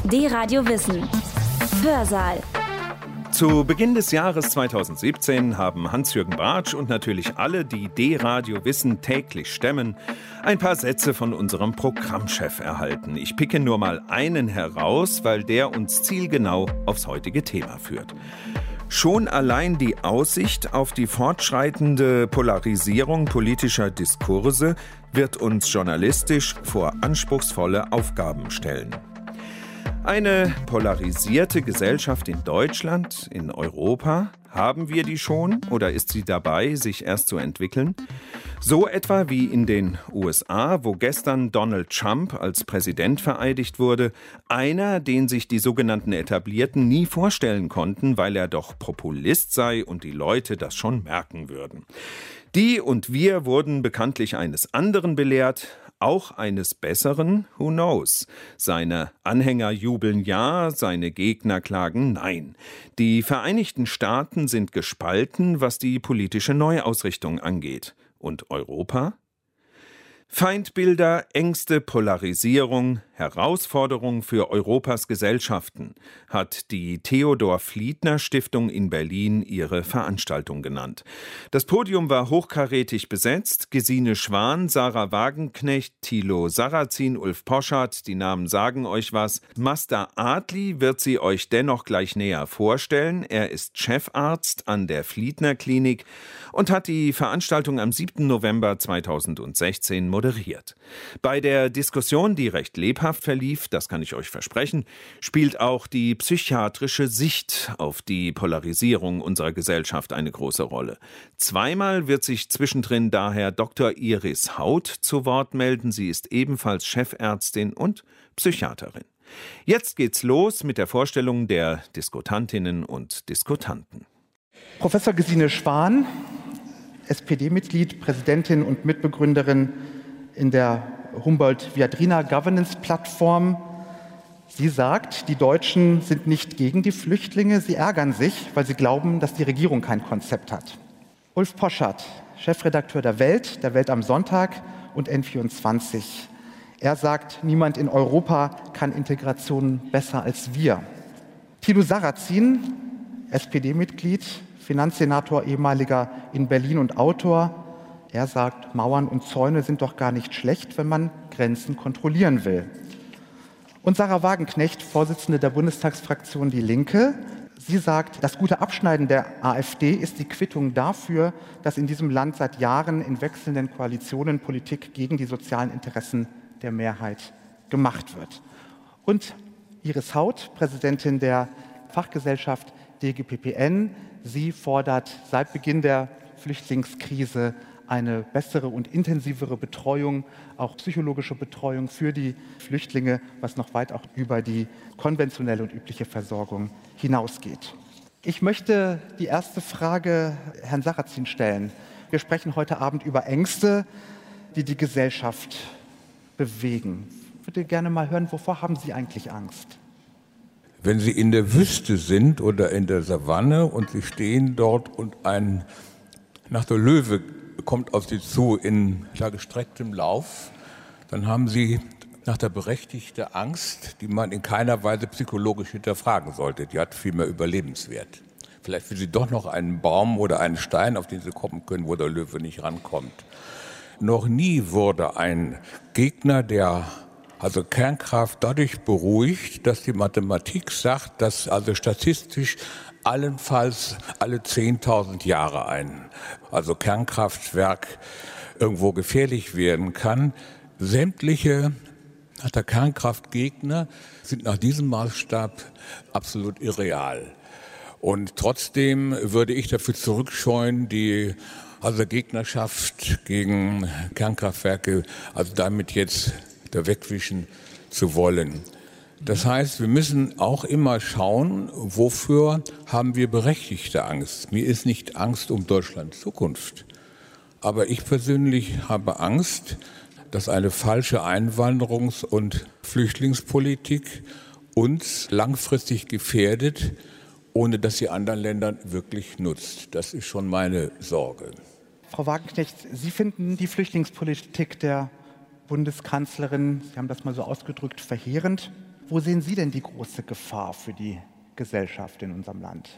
D-Radio Wissen. Hörsaal. Zu Beginn des Jahres 2017 haben Hans-Jürgen Bartsch und natürlich alle, die D-Radio Wissen täglich stemmen, ein paar Sätze von unserem Programmchef erhalten. Ich picke nur mal einen heraus, weil der uns zielgenau aufs heutige Thema führt. Schon allein die Aussicht auf die fortschreitende Polarisierung politischer Diskurse wird uns journalistisch vor anspruchsvolle Aufgaben stellen. Eine polarisierte Gesellschaft in Deutschland, in Europa, haben wir die schon oder ist sie dabei, sich erst zu entwickeln? So etwa wie in den USA, wo gestern Donald Trump als Präsident vereidigt wurde, einer, den sich die sogenannten Etablierten nie vorstellen konnten, weil er doch Populist sei und die Leute das schon merken würden. Die und wir wurden bekanntlich eines anderen belehrt, auch eines Besseren, who knows? Seine Anhänger jubeln ja, seine Gegner klagen nein. Die Vereinigten Staaten sind gespalten, was die politische Neuausrichtung angeht. Und Europa? Feindbilder, Ängste, Polarisierung, Herausforderung für Europas Gesellschaften, hat die Theodor-Fliedner-Stiftung in Berlin ihre Veranstaltung genannt. Das Podium war hochkarätig besetzt. Gesine Schwan, Sarah Wagenknecht, Thilo Sarrazin, Ulf Poschardt, die Namen sagen euch was. Mazda Adli wird sie euch dennoch gleich näher vorstellen. Er ist Chefarzt an der Fliedner-Klinik und hat die Veranstaltung am 7. November 2016 moderiert. Bei der Diskussion, die recht lebhaft verlief, das kann ich euch versprechen, spielt auch die psychiatrische Sicht auf die Polarisierung unserer Gesellschaft eine große Rolle. Zweimal wird sich zwischendrin daher Dr. Iris Haut zu Wort melden. Sie ist ebenfalls Chefärztin und Psychiaterin. Jetzt geht's los mit der Vorstellung der Diskutantinnen und Diskutanten. Professor Gesine Schwan, SPD-Mitglied, Präsidentin und Mitbegründerin in der Humboldt-Viadrina-Governance-Plattform. Sie sagt, die Deutschen sind nicht gegen die Flüchtlinge, sie ärgern sich, weil sie glauben, dass die Regierung kein Konzept hat. Ulf Poschardt, Chefredakteur der Welt am Sonntag und N24. Er sagt, niemand in Europa kann Integration besser als wir. Thilo Sarrazin, SPD-Mitglied, Finanzsenator, ehemaliger in Berlin und Autor. Er sagt, Mauern und Zäune sind doch gar nicht schlecht, wenn man Grenzen kontrollieren will. Und Sarah Wagenknecht, Vorsitzende der Bundestagsfraktion Die Linke. Sie sagt, das gute Abschneiden der AfD ist die Quittung dafür, dass in diesem Land seit Jahren in wechselnden Koalitionen Politik gegen die sozialen Interessen der Mehrheit gemacht wird. Und Iris Haut, Präsidentin der Fachgesellschaft DGPPN. Sie fordert seit Beginn der Flüchtlingskrise eine bessere und intensivere Betreuung, auch psychologische Betreuung für die Flüchtlinge, was noch weit auch über die konventionelle und übliche Versorgung hinausgeht. Ich möchte die erste Frage Herrn Sarrazin stellen. Wir sprechen heute Abend über Ängste, die die Gesellschaft bewegen. Ich würde gerne mal hören, wovor haben Sie eigentlich Angst? Wenn Sie in der Wüste sind oder in der Savanne und Sie stehen dort und ein nackter Löwe kommt auf Sie zu in gestrecktem Lauf, dann haben Sie nach der berechtigte Angst, die man in keiner Weise psychologisch hinterfragen sollte. Die hat viel mehr Überlebenswert. Vielleicht will Sie doch noch einen Baum oder einen Stein, auf den Sie kommen können, wo der Löwe nicht rankommt. Noch nie wurde ein Gegner der Kernkraft dadurch beruhigt, dass die Mathematik sagt, dass statistisch allenfalls alle 10.000 Jahre ein Kernkraftwerk irgendwo gefährlich werden kann. Sämtliche Kernkraftgegner sind nach diesem Maßstab absolut irreal. Und trotzdem würde ich dafür zurückscheuen, die Gegnerschaft gegen Kernkraftwerke, damit jetzt da wegwischen zu wollen. Das heißt, wir müssen auch immer schauen, wofür haben wir berechtigte Angst. Mir ist nicht Angst um Deutschlands Zukunft. Aber ich persönlich habe Angst, dass eine falsche Einwanderungs- und Flüchtlingspolitik uns langfristig gefährdet, ohne dass sie anderen Ländern wirklich nutzt. Das ist schon meine Sorge. Frau Wagenknecht, Sie finden die Flüchtlingspolitik der Bundeskanzlerin, Sie haben das mal so ausgedrückt, verheerend. Wo sehen Sie denn die große Gefahr für die Gesellschaft in unserem Land?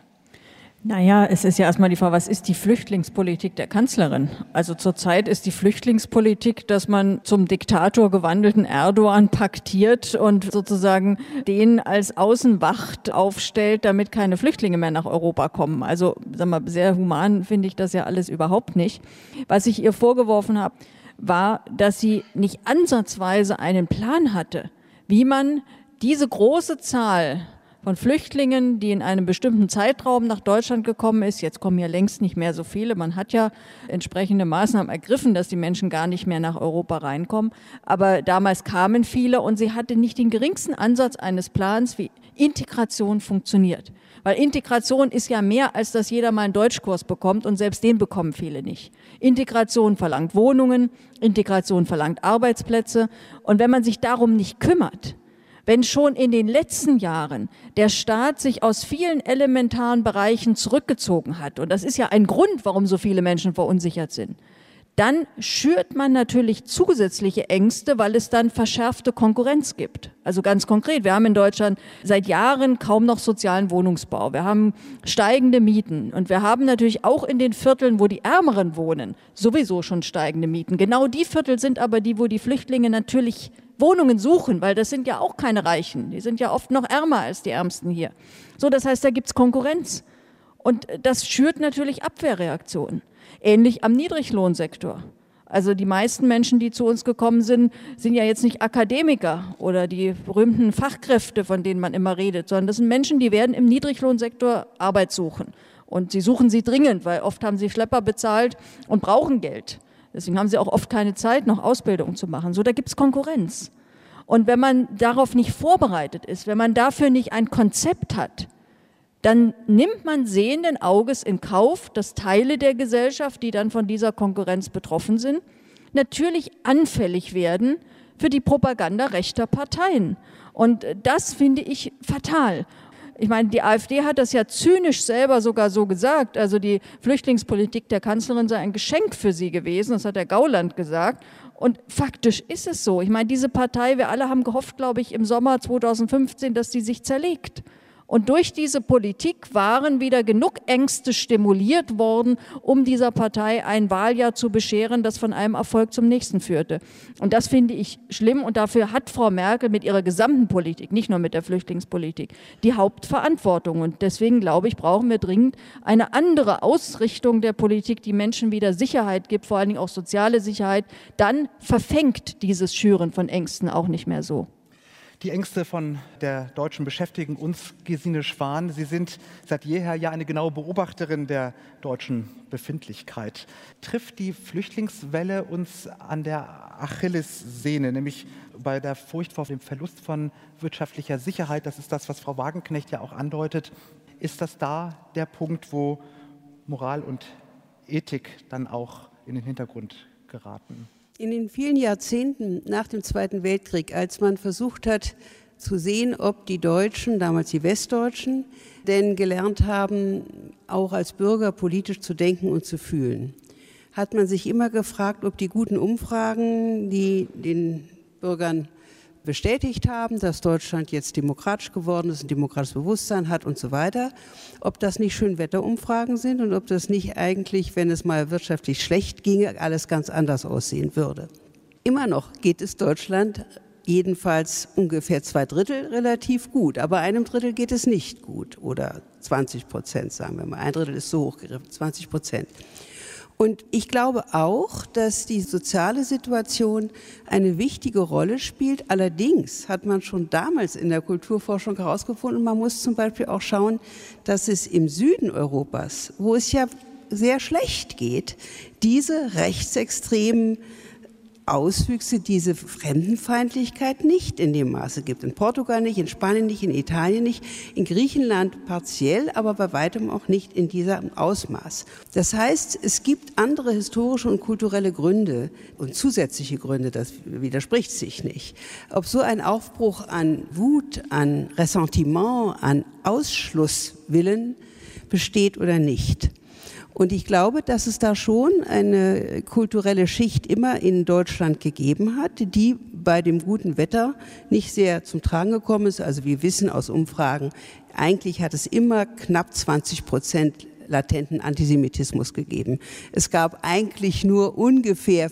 Naja, es ist ja erstmal die Frage, was ist die Flüchtlingspolitik der Kanzlerin? Also zurzeit ist die Flüchtlingspolitik, dass man zum Diktator gewandelten Erdogan paktiert und sozusagen den als Außenwacht aufstellt, damit keine Flüchtlinge mehr nach Europa kommen. Also, sagen wir, sehr human finde ich das ja alles überhaupt nicht. Was ich ihr vorgeworfen habe, war, dass sie nicht ansatzweise einen Plan hatte, wie man diese große Zahl von Flüchtlingen, die in einem bestimmten Zeitraum nach Deutschland gekommen ist. Jetzt kommen ja längst nicht mehr so viele. Man hat ja entsprechende Maßnahmen ergriffen, dass die Menschen gar nicht mehr nach Europa reinkommen. Aber damals kamen viele und sie hatte nicht den geringsten Ansatz eines Plans, wie Integration funktioniert. Weil Integration ist ja mehr, als dass jeder mal einen Deutschkurs bekommt und selbst den bekommen viele nicht. Integration verlangt Wohnungen, Integration verlangt Arbeitsplätze. Und wenn man sich darum nicht kümmert, wenn schon in den letzten Jahren der Staat sich aus vielen elementaren Bereichen zurückgezogen hat, und das ist ja ein Grund, warum so viele Menschen verunsichert sind, dann schürt man natürlich zusätzliche Ängste, weil es dann verschärfte Konkurrenz gibt. Also ganz konkret, wir haben in Deutschland seit Jahren kaum noch sozialen Wohnungsbau. Wir haben steigende Mieten und wir haben natürlich auch in den Vierteln, wo die Ärmeren wohnen, sowieso schon steigende Mieten. Genau die Viertel sind aber die, wo die Flüchtlinge natürlich Wohnungen suchen, weil das sind ja auch keine Reichen. Die sind ja oft noch ärmer als die Ärmsten hier. So, das heißt, da gibt's Konkurrenz. Und das schürt natürlich Abwehrreaktionen. Ähnlich am Niedriglohnsektor. Also die meisten Menschen, die zu uns gekommen sind, sind ja jetzt nicht Akademiker oder die berühmten Fachkräfte, von denen man immer redet, sondern das sind Menschen, die werden im Niedriglohnsektor Arbeit suchen. Und sie suchen sie dringend, weil oft haben sie Schlepper bezahlt und brauchen Geld. Deswegen haben sie auch oft keine Zeit, noch Ausbildung zu machen. So, da gibt's Konkurrenz. Und wenn man darauf nicht vorbereitet ist, wenn man dafür nicht ein Konzept hat, dann nimmt man sehenden Auges in Kauf, dass Teile der Gesellschaft, die dann von dieser Konkurrenz betroffen sind, natürlich anfällig werden für die Propaganda rechter Parteien. Und das finde ich fatal. Ich meine, die AfD hat das ja zynisch selber sogar so gesagt. Also die Flüchtlingspolitik der Kanzlerin sei ein Geschenk für sie gewesen. Das hat der Gauland gesagt. Und faktisch ist es so. Ich meine, diese Partei, wir alle haben gehofft, glaube ich, im Sommer 2015, dass die sich zerlegt. Und durch diese Politik waren wieder genug Ängste stimuliert worden, um dieser Partei ein Wahljahr zu bescheren, das von einem Erfolg zum nächsten führte. Und das finde ich schlimm. Und dafür hat Frau Merkel mit ihrer gesamten Politik, nicht nur mit der Flüchtlingspolitik, die Hauptverantwortung. Und deswegen, glaube ich, brauchen wir dringend eine andere Ausrichtung der Politik, die Menschen wieder Sicherheit gibt, vor allen Dingen auch soziale Sicherheit. Dann verfängt dieses Schüren von Ängsten auch nicht mehr so. Die Ängste von der Deutschen beschäftigen uns, Gesine Schwan. Sie sind seit jeher ja eine genaue Beobachterin der deutschen Befindlichkeit. Trifft die Flüchtlingswelle uns an der Achillessehne, nämlich bei der Furcht vor dem Verlust von wirtschaftlicher Sicherheit? Das ist das, was Frau Wagenknecht ja auch andeutet. Ist das da der Punkt, wo Moral und Ethik dann auch in den Hintergrund geraten? In den vielen Jahrzehnten nach dem Zweiten Weltkrieg, als man versucht hat zu sehen, ob die Deutschen, damals die Westdeutschen, denn gelernt haben, auch als Bürger politisch zu denken und zu fühlen, hat man sich immer gefragt, ob die guten Umfragen, die den Bürgern bestätigt haben, dass Deutschland jetzt demokratisch geworden ist, ein demokratisches Bewusstsein hat und so weiter, ob das nicht Schönwetterumfragen sind und ob das nicht eigentlich, wenn es mal wirtschaftlich schlecht ginge, alles ganz anders aussehen würde. Immer noch geht es Deutschland jedenfalls ungefähr 2/3 relativ gut, aber 1/3 geht es nicht gut oder 20%, sagen wir mal. 1/3 ist so hochgegriffen, 20%. Und ich glaube auch, dass die soziale Situation eine wichtige Rolle spielt. Allerdings hat man schon damals in der Kulturforschung herausgefunden, man muss zum Beispiel auch schauen, dass es im Süden Europas, wo es ja sehr schlecht geht, diese rechtsextremen Auswüchse, diese Fremdenfeindlichkeit nicht in dem Maße gibt. In Portugal nicht, in Spanien nicht, in Italien nicht, in Griechenland partiell, aber bei weitem auch nicht in diesem Ausmaß. Das heißt, es gibt andere historische und kulturelle Gründe und zusätzliche Gründe, das widerspricht sich nicht. Ob so ein Aufbruch an Wut, an Ressentiment, an Ausschlusswillen besteht oder nicht. Und ich glaube, dass es da schon eine kulturelle Schicht immer in Deutschland gegeben hat, die bei dem guten Wetter nicht sehr zum Tragen gekommen ist. Also wir wissen aus Umfragen, eigentlich hat es immer knapp 20% latenten Antisemitismus gegeben. Es gab eigentlich nur ungefähr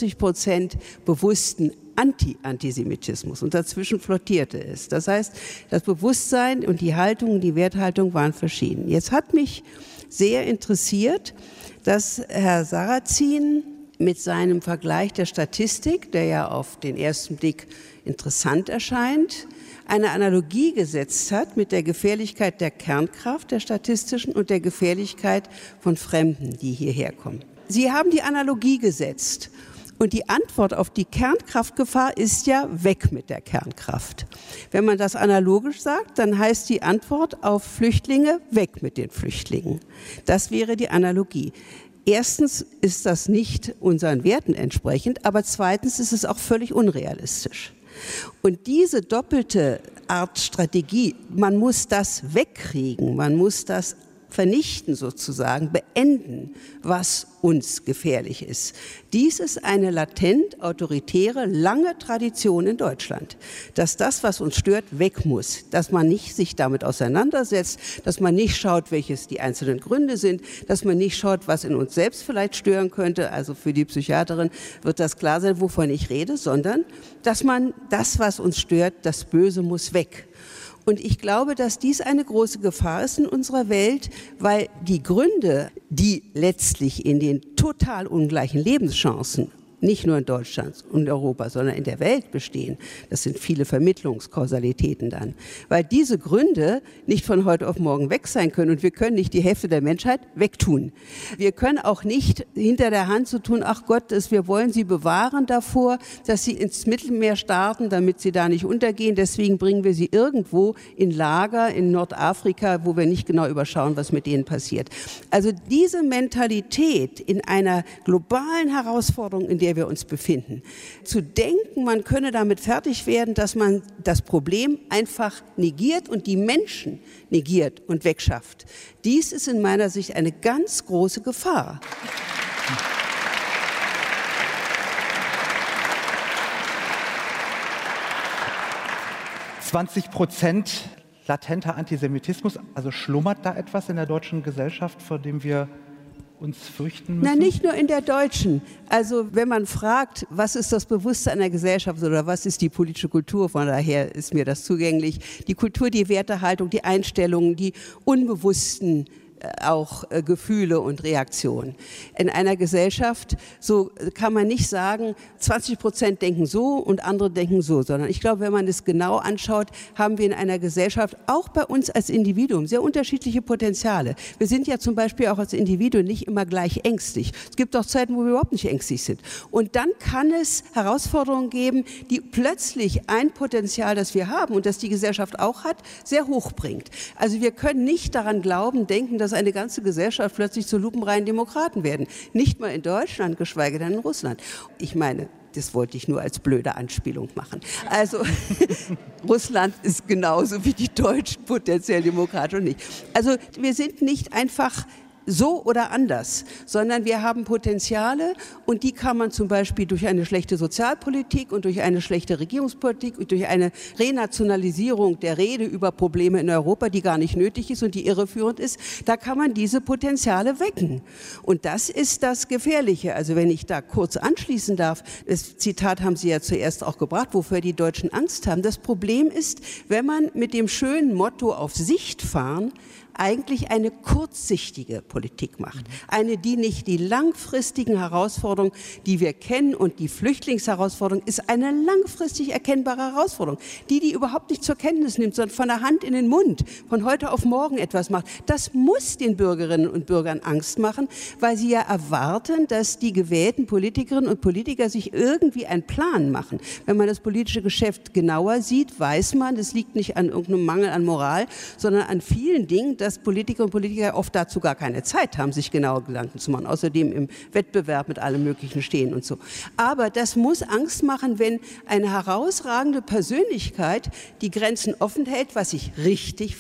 40% bewussten Antisemitismus und dazwischen flottierte es. Das heißt, das Bewusstsein und die Haltung, die Werthaltung waren verschieden. Jetzt hat mich sehr interessiert, dass Herr Sarrazin mit seinem Vergleich der Statistik, der ja auf den ersten Blick interessant erscheint, eine Analogie gesetzt hat mit der Gefährlichkeit der Kernkraft, der statistischen, und der Gefährlichkeit von Fremden, die hierher kommen. Sie haben die Analogie gesetzt. Und die Antwort auf die Kernkraftgefahr ist ja weg mit der Kernkraft. Wenn man das analogisch sagt, dann heißt die Antwort auf Flüchtlinge weg mit den Flüchtlingen. Das wäre die Analogie. Erstens ist das nicht unseren Werten entsprechend, aber zweitens ist es auch völlig unrealistisch. Und diese doppelte Art Strategie, man muss das wegkriegen, man muss das vernichten sozusagen, beenden, was uns gefährlich ist. Dies ist eine latent autoritäre, lange Tradition in Deutschland, dass das, was uns stört, weg muss, dass man nicht sich damit auseinandersetzt, dass man nicht schaut, welches die einzelnen Gründe sind, dass man nicht schaut, was in uns selbst vielleicht stören könnte, also für die Psychiaterin wird das klar sein, wovon ich rede, sondern dass man das, was uns stört, das Böse muss weg. Und ich glaube, dass dies eine große Gefahr ist in unserer Welt, weil die Gründe, die letztlich in den total ungleichen Lebenschancen, nicht nur in Deutschland und Europa, sondern in der Welt bestehen, das sind viele Vermittlungskausalitäten dann, weil diese Gründe nicht von heute auf morgen weg sein können und wir können nicht die Hälfte der Menschheit wegtun. Wir können auch nicht hinter der Hand so tun, ach Gott, wir wollen sie bewahren davor, dass sie ins Mittelmeer starten, damit sie da nicht untergehen, deswegen bringen wir sie irgendwo in Lager in Nordafrika, wo wir nicht genau überschauen, was mit denen passiert. Also diese Mentalität in einer globalen Herausforderung, in der wir uns befinden. Zu denken, man könne damit fertig werden, dass man das Problem einfach negiert und die Menschen negiert und wegschafft. Dies ist in meiner Sicht eine ganz große Gefahr. 20% latenter Antisemitismus, also schlummert da etwas in der deutschen Gesellschaft, vor dem wir uns fürchten müssen? Na, nicht nur in der deutschen. Also wenn man fragt, was ist das Bewusstsein einer Gesellschaft oder was ist die politische Kultur, von daher ist mir das zugänglich. Die Kultur, die Wertehaltung, die Einstellungen, die unbewussten auch Gefühle und Reaktionen. In einer Gesellschaft, so kann man nicht sagen, 20% denken so und andere denken so, sondern ich glaube, wenn man es genau anschaut, haben wir in einer Gesellschaft, auch bei uns als Individuum, sehr unterschiedliche Potenziale. Wir sind ja zum Beispiel auch als Individuen nicht immer gleich ängstlich. Es gibt auch Zeiten, wo wir überhaupt nicht ängstlich sind. Und dann kann es Herausforderungen geben, die plötzlich ein Potenzial, das wir haben und das die Gesellschaft auch hat, sehr hoch bringt. Also wir können nicht daran glauben, denken, dass eine ganze Gesellschaft plötzlich zu lupenreinen Demokraten werden. Nicht mal in Deutschland, geschweige denn in Russland. Ich meine, das wollte ich nur als blöde Anspielung machen. Also Russland ist genauso wie die Deutschen potenziell demokratisch und nicht. Also wir sind nicht einfach so oder anders, sondern wir haben Potenziale und die kann man zum Beispiel durch eine schlechte Sozialpolitik und durch eine schlechte Regierungspolitik und durch eine Renationalisierung der Rede über Probleme in Europa, die gar nicht nötig ist und die irreführend ist, da kann man diese Potenziale wecken. Und das ist das Gefährliche. Also wenn ich da kurz anschließen darf, das Zitat haben Sie ja zuerst auch gebracht, wofür die Deutschen Angst haben. Das Problem ist, wenn man mit dem schönen Motto auf Sicht fahren, eigentlich eine kurzsichtige Politik macht. Eine, die nicht die langfristigen Herausforderungen, die wir kennen, und die Flüchtlingsherausforderung ist eine langfristig erkennbare Herausforderung. Die überhaupt nicht zur Kenntnis nimmt, sondern von der Hand in den Mund, von heute auf morgen etwas macht. Das muss den Bürgerinnen und Bürgern Angst machen, weil sie ja erwarten, dass die gewählten Politikerinnen und Politiker sich irgendwie einen Plan machen. Wenn man das politische Geschäft genauer sieht, weiß man, es liegt nicht an irgendeinem Mangel an Moral, sondern an vielen Dingen, dass Politiker und Politiker oft dazu gar keine Zeit haben, sich genaue Gedanken zu machen. Außerdem im Wettbewerb mit allem Möglichen stehen und so. Aber das muss Angst machen, wenn eine herausragende Persönlichkeit die Grenzen offen hält, was ich richtig fand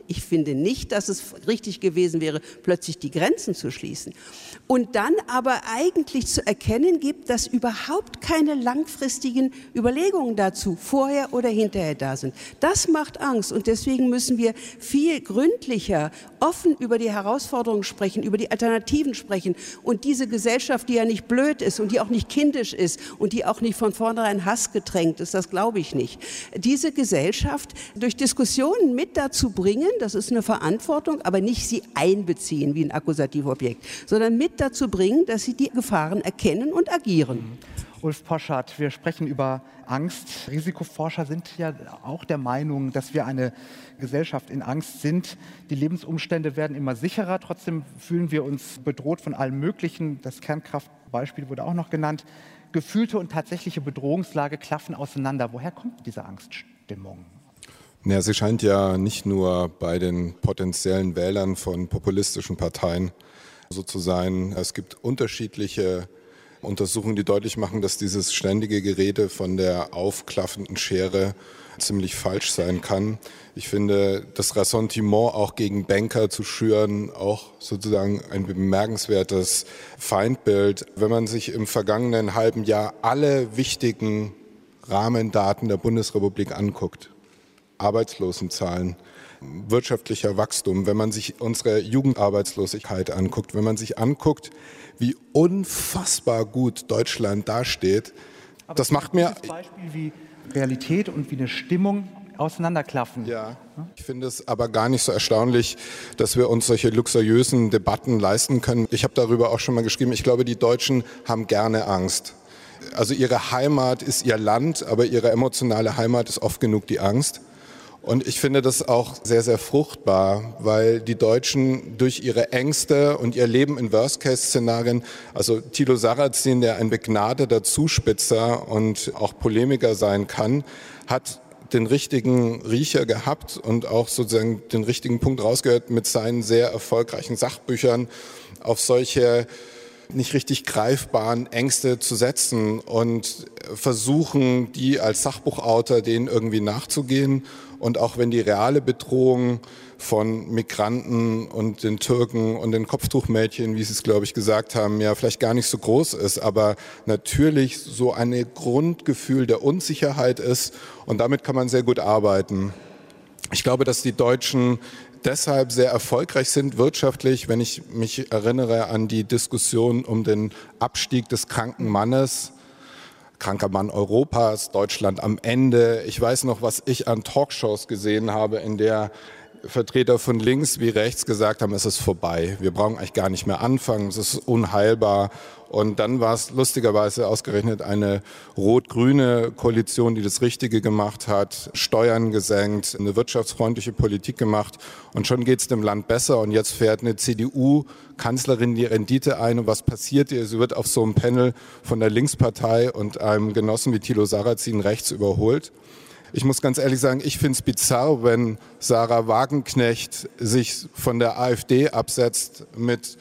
Ich finde nicht, dass es richtig gewesen wäre, plötzlich die Grenzen zu schließen. Und dann aber eigentlich zu erkennen gibt, dass überhaupt keine langfristigen Überlegungen dazu vorher oder hinterher da sind. Das macht Angst und deswegen müssen wir viel gründlicher, offen über die Herausforderungen sprechen, über die Alternativen sprechen und diese Gesellschaft, die ja nicht blöd ist und die auch nicht kindisch ist und die auch nicht von vornherein Hass getränkt ist, das glaube ich nicht. Diese Gesellschaft durch Diskussionen mit dazu bringen, das ist eine Verantwortung, aber nicht sie einbeziehen wie ein Akkusativobjekt, sondern mit dazu bringen, dass sie die Gefahren erkennen und agieren. Ulf Poschardt, wir sprechen über Angst. Risikoforscher sind ja auch der Meinung, dass wir eine Gesellschaft in Angst sind. Die Lebensumstände werden immer sicherer, trotzdem fühlen wir uns bedroht von allem Möglichen. Das Kernkraftbeispiel wurde auch noch genannt. Gefühlte und tatsächliche Bedrohungslage klaffen auseinander. Woher kommt diese Angststimmung? Ja, sie scheint ja nicht nur bei den potenziellen Wählern von populistischen Parteien so zu sein. Es gibt unterschiedliche Untersuchungen, die deutlich machen, dass dieses ständige Gerede von der aufklaffenden Schere ziemlich falsch sein kann. Ich finde, das Ressentiment auch gegen Banker zu schüren, auch sozusagen ein bemerkenswertes Feindbild. Wenn man sich im vergangenen halben Jahr alle wichtigen Rahmendaten der Bundesrepublik anguckt, Arbeitslosenzahlen, wirtschaftlicher Wachstum, wenn man sich unsere Jugendarbeitslosigkeit anguckt, wenn man sich anguckt, wie unfassbar gut Deutschland dasteht, aber das macht mir... Ein Beispiel wie Realität und wie eine Stimmung auseinanderklaffen. Ja, ich finde es aber gar nicht so erstaunlich, dass wir uns solche luxuriösen Debatten leisten können. Ich habe darüber auch schon mal geschrieben, ich glaube, die Deutschen haben gerne Angst. Also ihre Heimat ist ihr Land, aber ihre emotionale Heimat ist oft genug die Angst. Und ich finde das auch sehr, sehr fruchtbar, weil die Deutschen durch ihre Ängste und ihr Leben in Worst-Case-Szenarien, also Thilo Sarrazin, der ein begnadeter Zuspitzer und auch Polemiker sein kann, hat den richtigen Riecher gehabt und auch sozusagen den richtigen Punkt rausgehört mit seinen sehr erfolgreichen Sachbüchern auf solche nicht richtig greifbaren Ängste zu setzen und versuchen, die als Sachbuchautor denen irgendwie nachzugehen. Und auch wenn die reale Bedrohung von Migranten und den Türken und den Kopftuchmädchen, wie Sie es, glaube ich, gesagt haben, ja vielleicht gar nicht so groß ist, aber natürlich so ein Grundgefühl der Unsicherheit ist und damit kann man sehr gut arbeiten. Ich glaube, dass die Deutschen deshalb sehr erfolgreich sind wirtschaftlich, wenn ich mich erinnere an die Diskussion um den Abstieg des kranken Mannes. Kranker Mann Europas, Deutschland am Ende. Ich weiß noch, was ich an Talkshows gesehen habe, in der Vertreter von links wie rechts gesagt haben, es ist vorbei. Wir brauchen eigentlich gar nicht mehr anfangen, es ist unheilbar. Und dann war es lustigerweise ausgerechnet eine rot-grüne Koalition, die das Richtige gemacht hat, Steuern gesenkt, eine wirtschaftsfreundliche Politik gemacht und schon geht es dem Land besser. Und jetzt fährt eine CDU-Kanzlerin die Rendite ein und was passiert ihr? Sie wird auf so einem Panel von der Linkspartei und einem Genossen wie Thilo Sarrazin rechts überholt. Ich muss ganz ehrlich sagen, ich finde es bizarr, wenn Sarah Wagenknecht sich von der AfD absetzt mit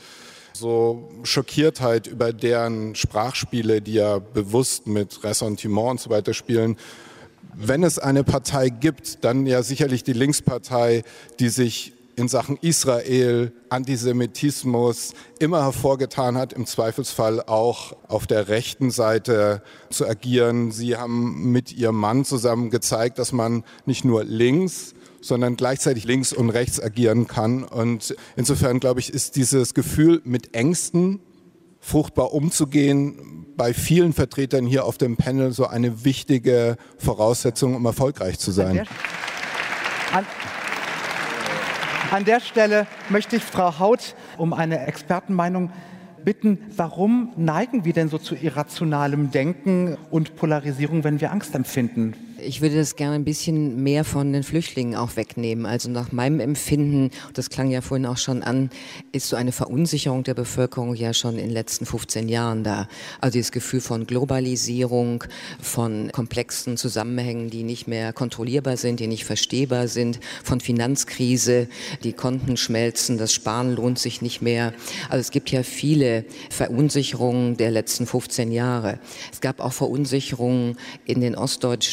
so Schockiertheit über deren Sprachspiele, die ja bewusst mit Ressentiment und so weiter spielen. Wenn es eine Partei gibt, dann ja sicherlich die Linkspartei, die sich in Sachen Israel, Antisemitismus immer hervorgetan hat, im Zweifelsfall auch auf der rechten Seite zu agieren. Sie haben mit ihrem Mann zusammen gezeigt, dass man nicht nur links, sondern gleichzeitig links und rechts agieren kann. Und insofern, glaube ich, ist dieses Gefühl, mit Ängsten fruchtbar umzugehen, bei vielen Vertretern hier auf dem Panel so eine wichtige Voraussetzung, um erfolgreich zu sein. An der Stelle möchte ich Frau Haut um eine Expertenmeinung bitten. Warum neigen wir denn so zu irrationalem Denken und Polarisierung, wenn wir Angst empfinden? Ich würde das gerne ein bisschen mehr von den Flüchtlingen auch wegnehmen. Also nach meinem Empfinden, das klang ja vorhin auch schon an, ist so eine Verunsicherung der Bevölkerung ja schon in den letzten 15 Jahren da. Also das Gefühl von Globalisierung, von komplexen Zusammenhängen, die nicht mehr kontrollierbar sind, die nicht verstehbar sind, von Finanzkrise, die Konten schmelzen, das Sparen lohnt sich nicht mehr. Also es gibt ja viele Verunsicherungen der letzten 15 Jahre. Es gab auch Verunsicherungen in den ostdeutschen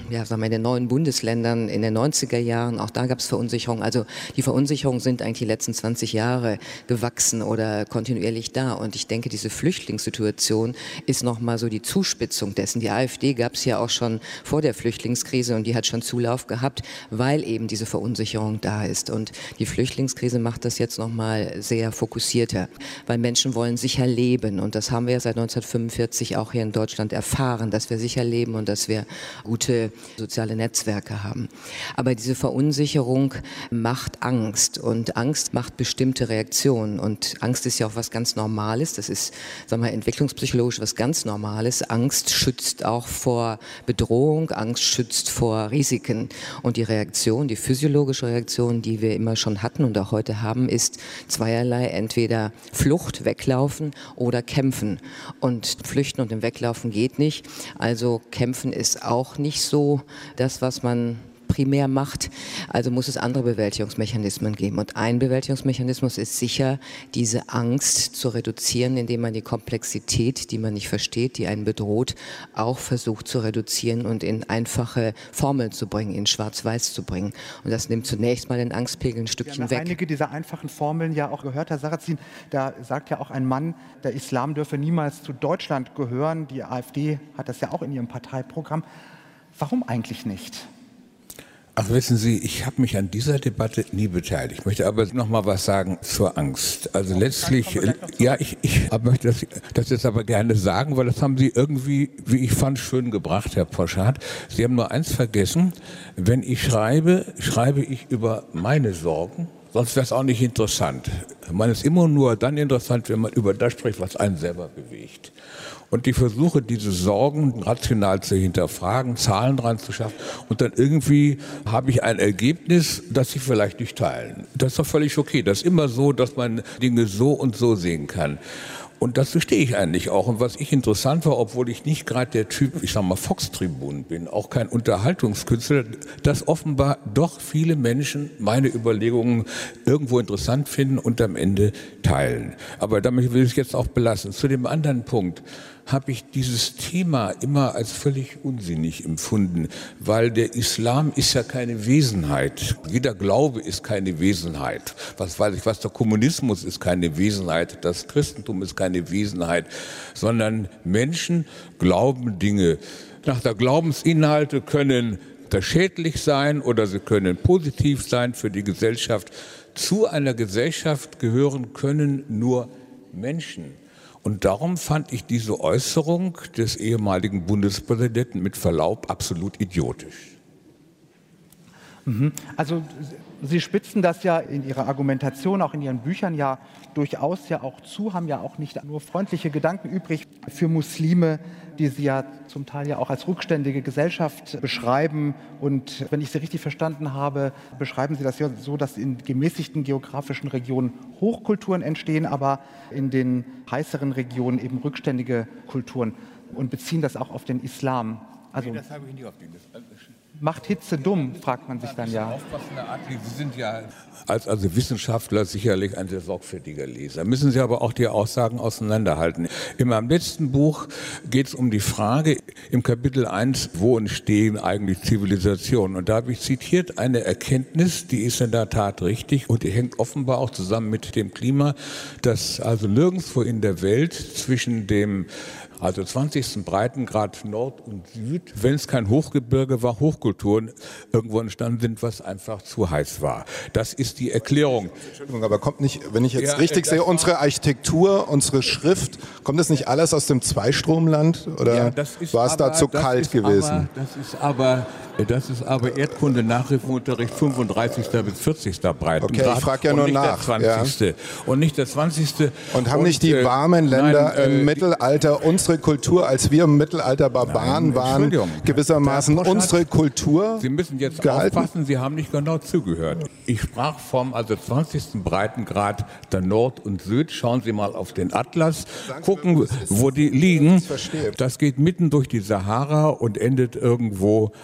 sagen wir, in den neuen Bundesländern in den 90er Jahren, auch da gab es Verunsicherung. Also die Verunsicherungen sind eigentlich die letzten 20 Jahre gewachsen oder kontinuierlich da. Und ich denke, diese Flüchtlingssituation ist nochmal so die Zuspitzung dessen. Die AfD gab es ja auch schon vor der Flüchtlingskrise und die hat schon Zulauf gehabt, weil eben diese Verunsicherung da ist. Und die Flüchtlingskrise macht das jetzt nochmal sehr fokussierter, weil Menschen wollen sicher leben. Und das haben wir ja seit 1945 auch hier in Deutschland erfahren, dass wir sicher leben und dass wir gute soziale Netzwerke haben. Aber diese Verunsicherung macht Angst und Angst macht bestimmte Reaktionen und Angst ist ja auch was ganz Normales, das ist, sagen wir, entwicklungspsychologisch was ganz Normales. Angst schützt auch vor Bedrohung, Angst schützt vor Risiken und die Reaktion, die physiologische Reaktion, die wir immer schon hatten und auch heute haben, ist zweierlei, entweder Flucht, weglaufen oder kämpfen und flüchten und im Weglaufen geht nicht, also kämpfen ist auch nicht so das, was man primär macht, also muss es andere Bewältigungsmechanismen geben. Und ein Bewältigungsmechanismus ist sicher, diese Angst zu reduzieren, indem man die Komplexität, die man nicht versteht, die einen bedroht, auch versucht zu reduzieren und in einfache Formeln zu bringen, in Schwarz-Weiß zu bringen. Und das nimmt zunächst mal den Angstpegel ein Stückchen weg. Einige dieser einfachen Formeln ja auch gehört, Herr Sarrazin, da sagt ja auch ein Mann, der Islam dürfe niemals zu Deutschland gehören. Die AfD hat das ja auch in ihrem Parteiprogramm. Warum eigentlich nicht? Ach, wissen Sie, ich habe mich an dieser Debatte nie beteiligt. Ich möchte aber noch mal was sagen zur Angst. Also letztlich, ja, ich möchte das jetzt aber gerne sagen, weil das haben Sie irgendwie, wie ich fand, schön gebracht, Herr Poschardt. Sie haben nur eins vergessen. Wenn ich schreibe ich über meine Sorgen. Sonst wäre es auch nicht interessant. Man ist immer nur dann interessant, wenn man über das spricht, was einen selber bewegt. Und ich versuche, diese Sorgen rational zu hinterfragen, Zahlen dran zu schaffen und dann irgendwie habe ich ein Ergebnis, das Sie vielleicht nicht teilen. Das ist doch völlig okay. Das ist immer so, dass man Dinge so und so sehen kann. Und dazu stehe ich eigentlich auch. Und was ich interessant war, obwohl ich nicht gerade der Typ, ich sag mal, Fox-Tribun bin, auch kein Unterhaltungskünstler, dass offenbar doch viele Menschen meine Überlegungen irgendwo interessant finden und am Ende teilen. Aber damit will ich es jetzt auch belassen. Zu dem anderen Punkt habe ich dieses Thema immer als völlig unsinnig empfunden, weil der Islam ist ja keine Wesenheit. Jeder Glaube ist keine Wesenheit. Was weiß ich, was der Kommunismus ist keine Wesenheit, das Christentum ist keine Wesenheit, sondern Menschen glauben Dinge. Nach der Glaubensinhalte können das schädlich sein oder sie können positiv sein für die Gesellschaft. Zu einer Gesellschaft gehören können nur Menschen. Und darum fand ich diese Äußerung des ehemaligen Bundespräsidenten mit Verlaub absolut idiotisch. Also Sie spitzen das ja in Ihrer Argumentation, auch in Ihren Büchern ja durchaus ja auch zu, haben ja auch nicht nur freundliche Gedanken übrig für Muslime, die Sie ja zum Teil ja auch als rückständige Gesellschaft beschreiben. Und wenn ich Sie richtig verstanden habe, beschreiben Sie das ja so, dass in gemäßigten geografischen Regionen Hochkulturen entstehen, aber in den heißeren Regionen eben rückständige Kulturen und beziehen das auch auf den Islam. Also, das habe ich nicht auf den macht Hitze dumm, fragt man sich dann ja. Sie sind ja als Wissenschaftler sicherlich ein sehr sorgfältiger Leser. Müssen Sie aber auch die Aussagen auseinanderhalten. In meinem letzten Buch geht es um die Frage im Kapitel 1, wo entstehen eigentlich Zivilisationen? Und da habe ich zitiert eine Erkenntnis, die ist in der Tat richtig und die hängt offenbar auch zusammen mit dem Klima, dass also nirgendwo in der Welt zwischen dem 20. Breitengrad Nord und Süd, wenn es kein Hochgebirge war, Hochkulturen irgendwo entstanden sind, was einfach zu heiß war. Das ist die Erklärung. Entschuldigung, aber kommt nicht, wenn ich jetzt richtig sehe, unsere Architektur, unsere Schrift, kommt das nicht alles aus dem Zweistromland? Oder war es da zu kalt gewesen? Das ist aber Erdkunde-Nachhilfeunterricht 35. bis 40. Breitengrad. Okay, ich frage ja nur nach. Der 20. Und nicht der 20. Und haben nicht die warmen Länder im Mittelalter unsere Kultur, als wir im Mittelalter Barbaren waren, gewissermaßen unsere Kultur Sie müssen jetzt gehalten? aufpassen, Sie haben nicht genau zugehört. Ich sprach vom 20. Breitengrad der Nord und Süd. Schauen Sie mal auf den Atlas, gucken, wo die liegen. Das geht mitten durch die Sahara und endet irgendwo, also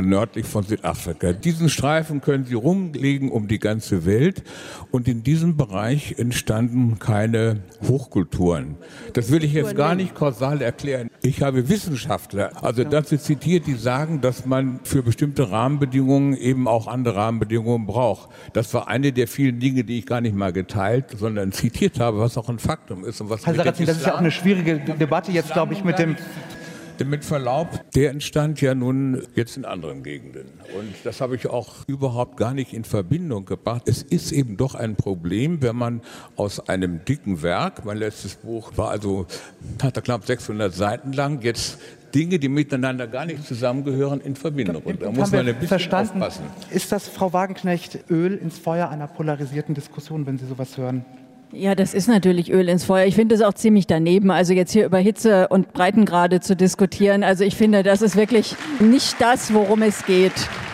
nördlich von Südafrika. Diesen Streifen können Sie rumlegen um die ganze Welt und in diesem Bereich entstanden keine Hochkulturen. Das will ich jetzt gar nicht kausal erklären. Ich habe Wissenschaftler, also dazu zitiert, die sagen, dass man für bestimmte Rahmenbedingungen eben auch andere Rahmenbedingungen braucht. Das war eine der vielen Dinge, die ich gar nicht mal geteilt, sondern zitiert habe, was auch ein Faktum ist. Und was Herr Sarrazin, das ist ja auch eine schwierige Debatte jetzt, glaube ich, mit dem... Mit Verlaub, der entstand ja nun jetzt in anderen Gegenden. Und das habe ich auch überhaupt gar nicht in Verbindung gebracht. Es ist eben doch ein Problem, wenn man aus einem dicken Werk, mein letztes Buch war also knapp 600 Seiten lang, jetzt Dinge, die miteinander gar nicht zusammengehören, in Verbindung. Und da muss man ein bisschen aufpassen. Ist das, Frau Wagenknecht, Öl ins Feuer einer polarisierten Diskussion, wenn Sie sowas hören? Ja, das ist natürlich Öl ins Feuer. Ich finde es auch ziemlich daneben, also jetzt hier über Hitze und Breitengrade zu diskutieren. Also ich finde, das ist wirklich nicht das, worum es geht.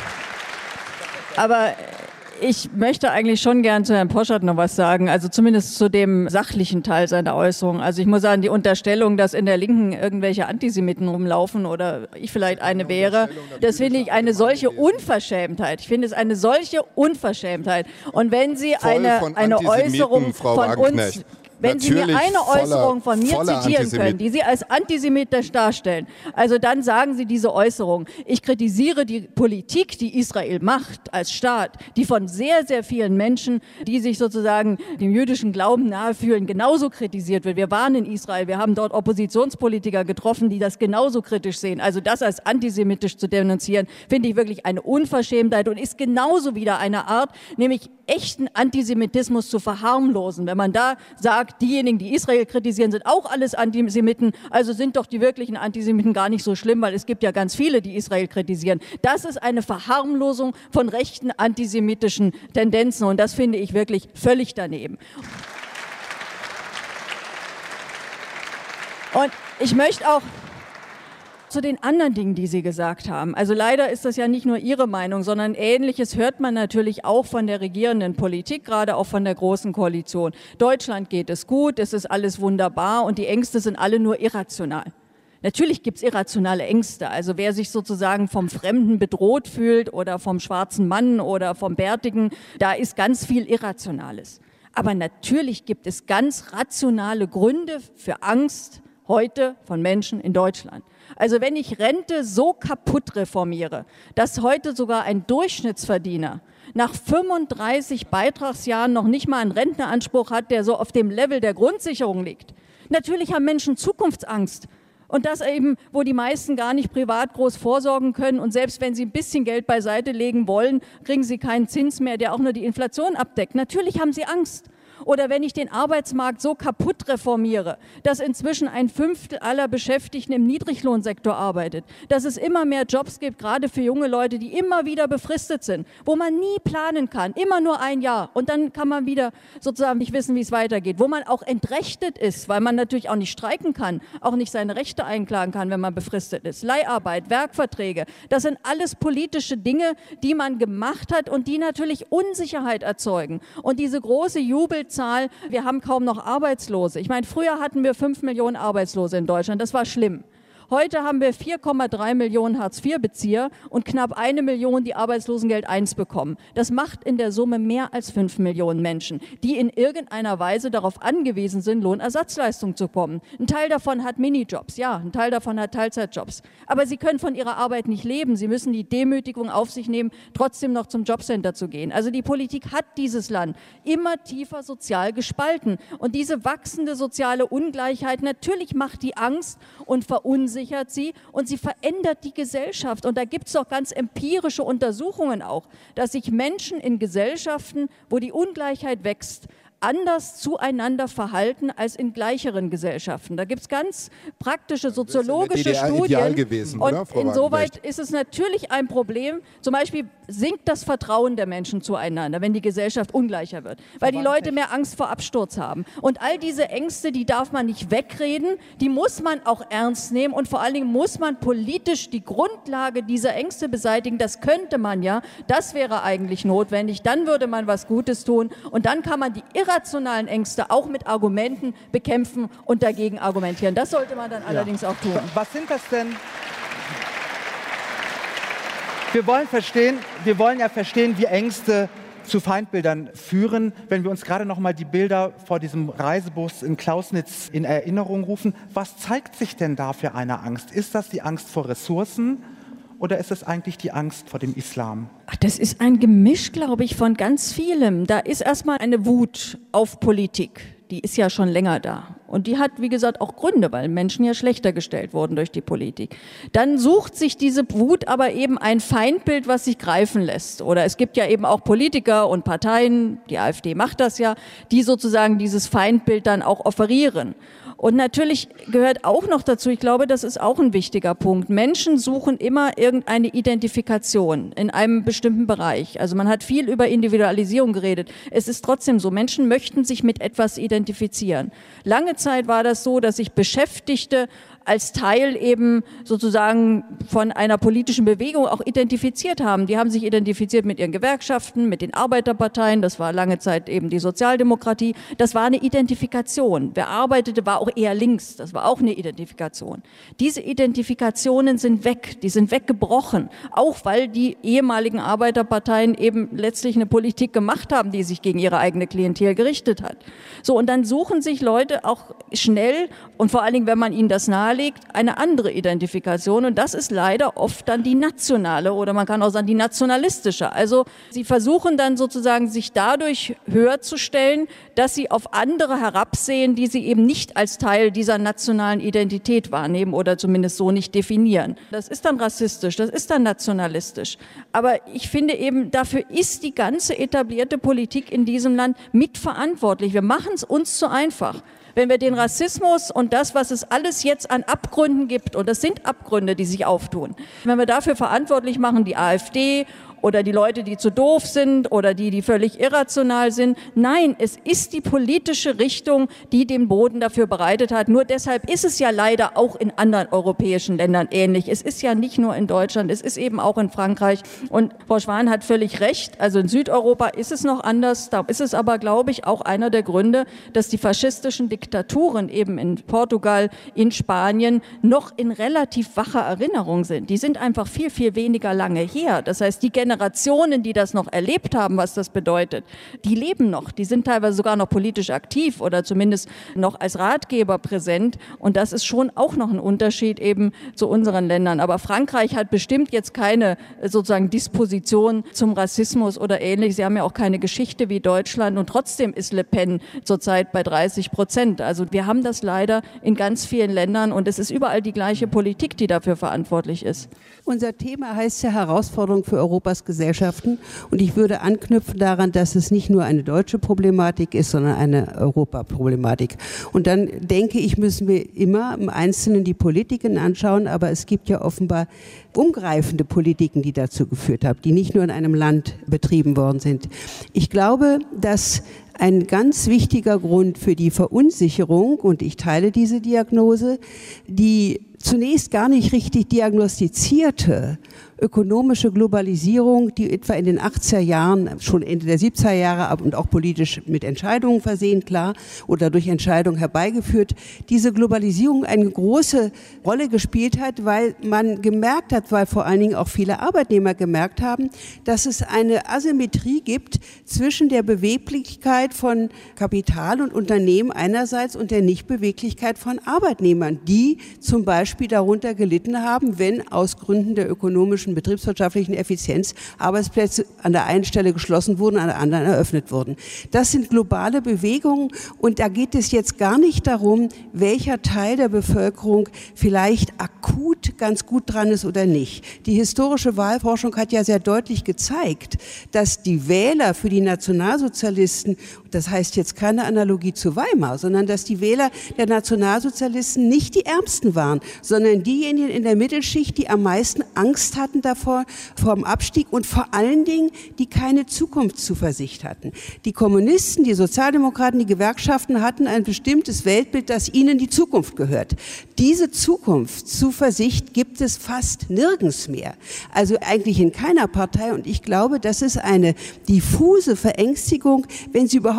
Aber ich möchte eigentlich schon gern zu Herrn Poschardt noch was sagen, also zumindest zu dem sachlichen Teil seiner Äußerung. Also ich muss sagen, die Unterstellung, dass in der Linken irgendwelche Antisemiten rumlaufen oder ich vielleicht eine wäre, das finde ich eine solche Unverschämtheit. Ich finde es eine solche Unverschämtheit. Und wenn Sie eine Äußerung von uns... Wenn Sie mir eine Äußerung von mir zitieren können, die Sie als antisemitisch darstellen, also dann sagen Sie diese Äußerung. Ich kritisiere die Politik, die Israel macht als Staat, die von sehr, sehr vielen Menschen, die sich sozusagen dem jüdischen Glauben nahe fühlen, genauso kritisiert wird. Wir waren in Israel, wir haben dort Oppositionspolitiker getroffen, die das genauso kritisch sehen. Also das als antisemitisch zu denunzieren, finde ich wirklich eine Unverschämtheit und ist genauso wieder eine Art, nämlich echten Antisemitismus zu verharmlosen. Wenn man da sagt, diejenigen, die Israel kritisieren, sind auch alles Antisemiten, also sind doch die wirklichen Antisemiten gar nicht so schlimm, weil es gibt ja ganz viele, die Israel kritisieren. Das ist eine Verharmlosung von rechten antisemitischen Tendenzen und das finde ich wirklich völlig daneben. Und ich möchte auch zu den anderen Dingen, die Sie gesagt haben. Also leider ist das ja nicht nur Ihre Meinung, sondern Ähnliches hört man natürlich auch von der regierenden Politik, gerade auch von der Großen Koalition. Deutschland geht es gut, es ist alles wunderbar und die Ängste sind alle nur irrational. Natürlich gibt es irrationale Ängste. Also wer sich sozusagen vom Fremden bedroht fühlt oder vom schwarzen Mann oder vom Bärtigen, da ist ganz viel Irrationales. Aber natürlich gibt es ganz rationale Gründe für Angst heute von Menschen in Deutschland. Also wenn ich Rente so kaputt reformiere, dass heute sogar ein Durchschnittsverdiener nach 35 Beitragsjahren noch nicht mal einen Rentneranspruch hat, der so auf dem Level der Grundsicherung liegt. Natürlich haben Menschen Zukunftsangst. Und das eben, wo die meisten gar nicht privat groß vorsorgen können. Und selbst wenn sie ein bisschen Geld beiseite legen wollen, kriegen sie keinen Zins mehr, der auch nur die Inflation abdeckt. Natürlich haben sie Angst. Oder wenn ich den Arbeitsmarkt so kaputt reformiere, dass inzwischen 1/5 aller Beschäftigten im Niedriglohnsektor arbeitet, dass es immer mehr Jobs gibt, gerade für junge Leute, die immer wieder befristet sind, wo man nie planen kann, immer nur ein Jahr und dann kann man wieder sozusagen nicht wissen, wie es weitergeht, wo man auch entrechtet ist, weil man natürlich auch nicht streiken kann, auch nicht seine Rechte einklagen kann, wenn man befristet ist. Leiharbeit, Werkverträge, das sind alles politische Dinge, die man gemacht hat und die natürlich Unsicherheit erzeugen. Und diese große Jubelzahl, wir haben kaum noch Arbeitslose. Ich meine, früher hatten wir 5 Millionen Arbeitslose in Deutschland, das war schlimm. Heute haben wir 4,3 Millionen Hartz-IV-Bezieher und knapp 1 Million, die Arbeitslosengeld I bekommen. Das macht in der Summe mehr als 5 Millionen Menschen, die in irgendeiner Weise darauf angewiesen sind, Lohnersatzleistung zu bekommen. Ein Teil davon hat Minijobs, ja, ein Teil davon hat Teilzeitjobs. Aber sie können von ihrer Arbeit nicht leben. Sie müssen die Demütigung auf sich nehmen, trotzdem noch zum Jobcenter zu gehen. Also die Politik hat dieses Land immer tiefer sozial gespalten. Und diese wachsende soziale Ungleichheit, natürlich macht die Angst und verunsichert sie und sie verändert die Gesellschaft. Und da gibt es doch ganz empirische Untersuchungen auch, dass sich Menschen in Gesellschaften, wo die Ungleichheit wächst, anders zueinander verhalten als in gleicheren Gesellschaften. Da gibt es ganz praktische soziologische Studien. Gewesen, und oder, Frau insoweit ist es natürlich ein Problem. Zum Beispiel sinkt das Vertrauen der Menschen zueinander, wenn die Gesellschaft ungleicher wird, weil die Leute mehr Angst vor Absturz haben. Und all diese Ängste, die darf man nicht wegreden, die muss man auch ernst nehmen und vor allen Dingen muss man politisch die Grundlage dieser Ängste beseitigen. Das könnte man ja, das wäre eigentlich notwendig. Dann würde man was Gutes tun und dann kann man die irrationalen Ängste auch mit Argumenten bekämpfen und dagegen argumentieren. Das sollte man dann allerdings auch tun. Was sind das denn? Wir wollen ja verstehen, wie Ängste zu Feindbildern führen. Wenn wir uns gerade noch mal die Bilder vor diesem Reisebus in Klausnitz in Erinnerung rufen, was zeigt sich denn da für eine Angst? Ist das die Angst vor Ressourcen oder ist es eigentlich die Angst vor dem Islam? Das ist ein Gemisch, glaube ich, von ganz vielem. Da ist erstmal eine Wut auf Politik. Die ist ja schon länger da. Und die hat, wie gesagt, auch Gründe, weil Menschen ja schlechter gestellt wurden durch die Politik. Dann sucht sich diese Wut aber eben ein Feindbild, was sich greifen lässt. Oder es gibt ja eben auch Politiker und Parteien, die AfD macht das ja, die sozusagen dieses Feindbild dann auch offerieren. Und natürlich gehört auch noch dazu, ich glaube, das ist auch ein wichtiger Punkt. Menschen suchen immer irgendeine Identifikation in einem bestimmten Bereich. Also man hat viel über Individualisierung geredet. Es ist trotzdem so, Menschen möchten sich mit etwas identifizieren. Lange Zeit war das so, dass sich Beschäftigte als Teil eben sozusagen von einer politischen Bewegung auch identifiziert haben. Die haben sich identifiziert mit ihren Gewerkschaften, mit den Arbeiterparteien. Das war lange Zeit eben die Sozialdemokratie. Das war eine Identifikation. Wer arbeitete, war auch eher links. Das war auch eine Identifikation. Diese Identifikationen sind weg. Die sind weggebrochen. Auch weil die ehemaligen Arbeiterparteien eben letztlich eine Politik gemacht haben, die sich gegen ihre eigene Klientel gerichtet hat. So, und dann suchen sich Leute auch schnell und vor allen Dingen, wenn man ihnen das nahelegt, eine andere Identifikation und das ist leider oft dann die nationale oder man kann auch sagen die nationalistische. Also sie versuchen dann sozusagen sich dadurch höher zu stellen, dass sie auf andere herabsehen, die sie eben nicht als Teil dieser nationalen Identität wahrnehmen oder zumindest so nicht definieren. Das ist dann rassistisch, das ist dann nationalistisch. Aber ich finde eben, dafür ist die ganze etablierte Politik in diesem Land mitverantwortlich. Wir machen es uns zu einfach. Wenn wir den Rassismus und das, was es alles jetzt an Abgründen gibt, und das sind Abgründe, die sich auftun, wenn wir dafür verantwortlich machen, die AfD oder die Leute, die zu doof sind oder die völlig irrational sind. Nein, es ist die politische Richtung, die den Boden dafür bereitet hat. Nur deshalb ist es ja leider auch in anderen europäischen Ländern ähnlich. Es ist ja nicht nur in Deutschland, es ist eben auch in Frankreich. Und Frau Schwan hat völlig recht. Also in Südeuropa ist es noch anders. Da ist es aber, glaube ich, auch einer der Gründe, dass die faschistischen Diktaturen eben in Portugal, in Spanien noch in relativ wacher Erinnerung sind. Die sind einfach viel, viel weniger lange her. Das heißt, die Generationen, die das noch erlebt haben, was das bedeutet, die leben noch. Die sind teilweise sogar noch politisch aktiv oder zumindest noch als Ratgeber präsent. Und das ist schon auch noch ein Unterschied eben zu unseren Ländern. Aber Frankreich hat bestimmt jetzt keine sozusagen Disposition zum Rassismus oder ähnlich. Sie haben ja auch keine Geschichte wie Deutschland und trotzdem ist Le Pen zurzeit bei 30%. Also wir haben das leider in ganz vielen Ländern und es ist überall die gleiche Politik, die dafür verantwortlich ist. Unser Thema heißt ja Herausforderung für Europas Gesellschaften und ich würde anknüpfen daran, dass es nicht nur eine deutsche Problematik ist, sondern eine Europaproblematik. Und dann denke ich, müssen wir immer im Einzelnen die Politiken anschauen, aber es gibt ja offenbar umgreifende Politiken, die dazu geführt haben, die nicht nur in einem Land betrieben worden sind. Ich glaube, dass ein ganz wichtiger Grund für die Verunsicherung, und ich teile diese Diagnose, die zunächst gar nicht richtig diagnostizierte ökonomische Globalisierung, die etwa in den 80er Jahren, schon Ende der 70er Jahre und auch politisch mit Entscheidungen versehen, klar, oder durch Entscheidungen herbeigeführt, diese Globalisierung eine große Rolle gespielt hat, weil man gemerkt hat, weil vor allen Dingen auch viele Arbeitnehmer gemerkt haben, dass es eine Asymmetrie gibt zwischen der Beweglichkeit von Kapital und Unternehmen einerseits und der Nichtbeweglichkeit von Arbeitnehmern, die zum Beispiel darunter gelitten haben, wenn aus Gründen der ökonomischen betriebswirtschaftlichen Effizienz Arbeitsplätze an der einen Stelle geschlossen wurden, an der anderen eröffnet wurden. Das sind globale Bewegungen und da geht es jetzt gar nicht darum, welcher Teil der Bevölkerung vielleicht akut ganz gut dran ist oder nicht. Die historische Wahlforschung hat ja sehr deutlich gezeigt, dass die Wähler für die Nationalsozialisten, das heißt jetzt keine Analogie zu Weimar, sondern dass die Wähler der Nationalsozialisten nicht die Ärmsten waren, sondern diejenigen in der Mittelschicht, die am meisten Angst hatten davor, vor dem Abstieg und vor allen Dingen, die keine Zukunftszuversicht hatten. Die Kommunisten, die Sozialdemokraten, die Gewerkschaften hatten ein bestimmtes Weltbild, das ihnen die Zukunft gehört. Diese Zukunftszuversicht gibt es fast nirgends mehr. Also eigentlich in keiner Partei und ich glaube, das ist eine diffuse Verängstigung, wenn Sie überhaupt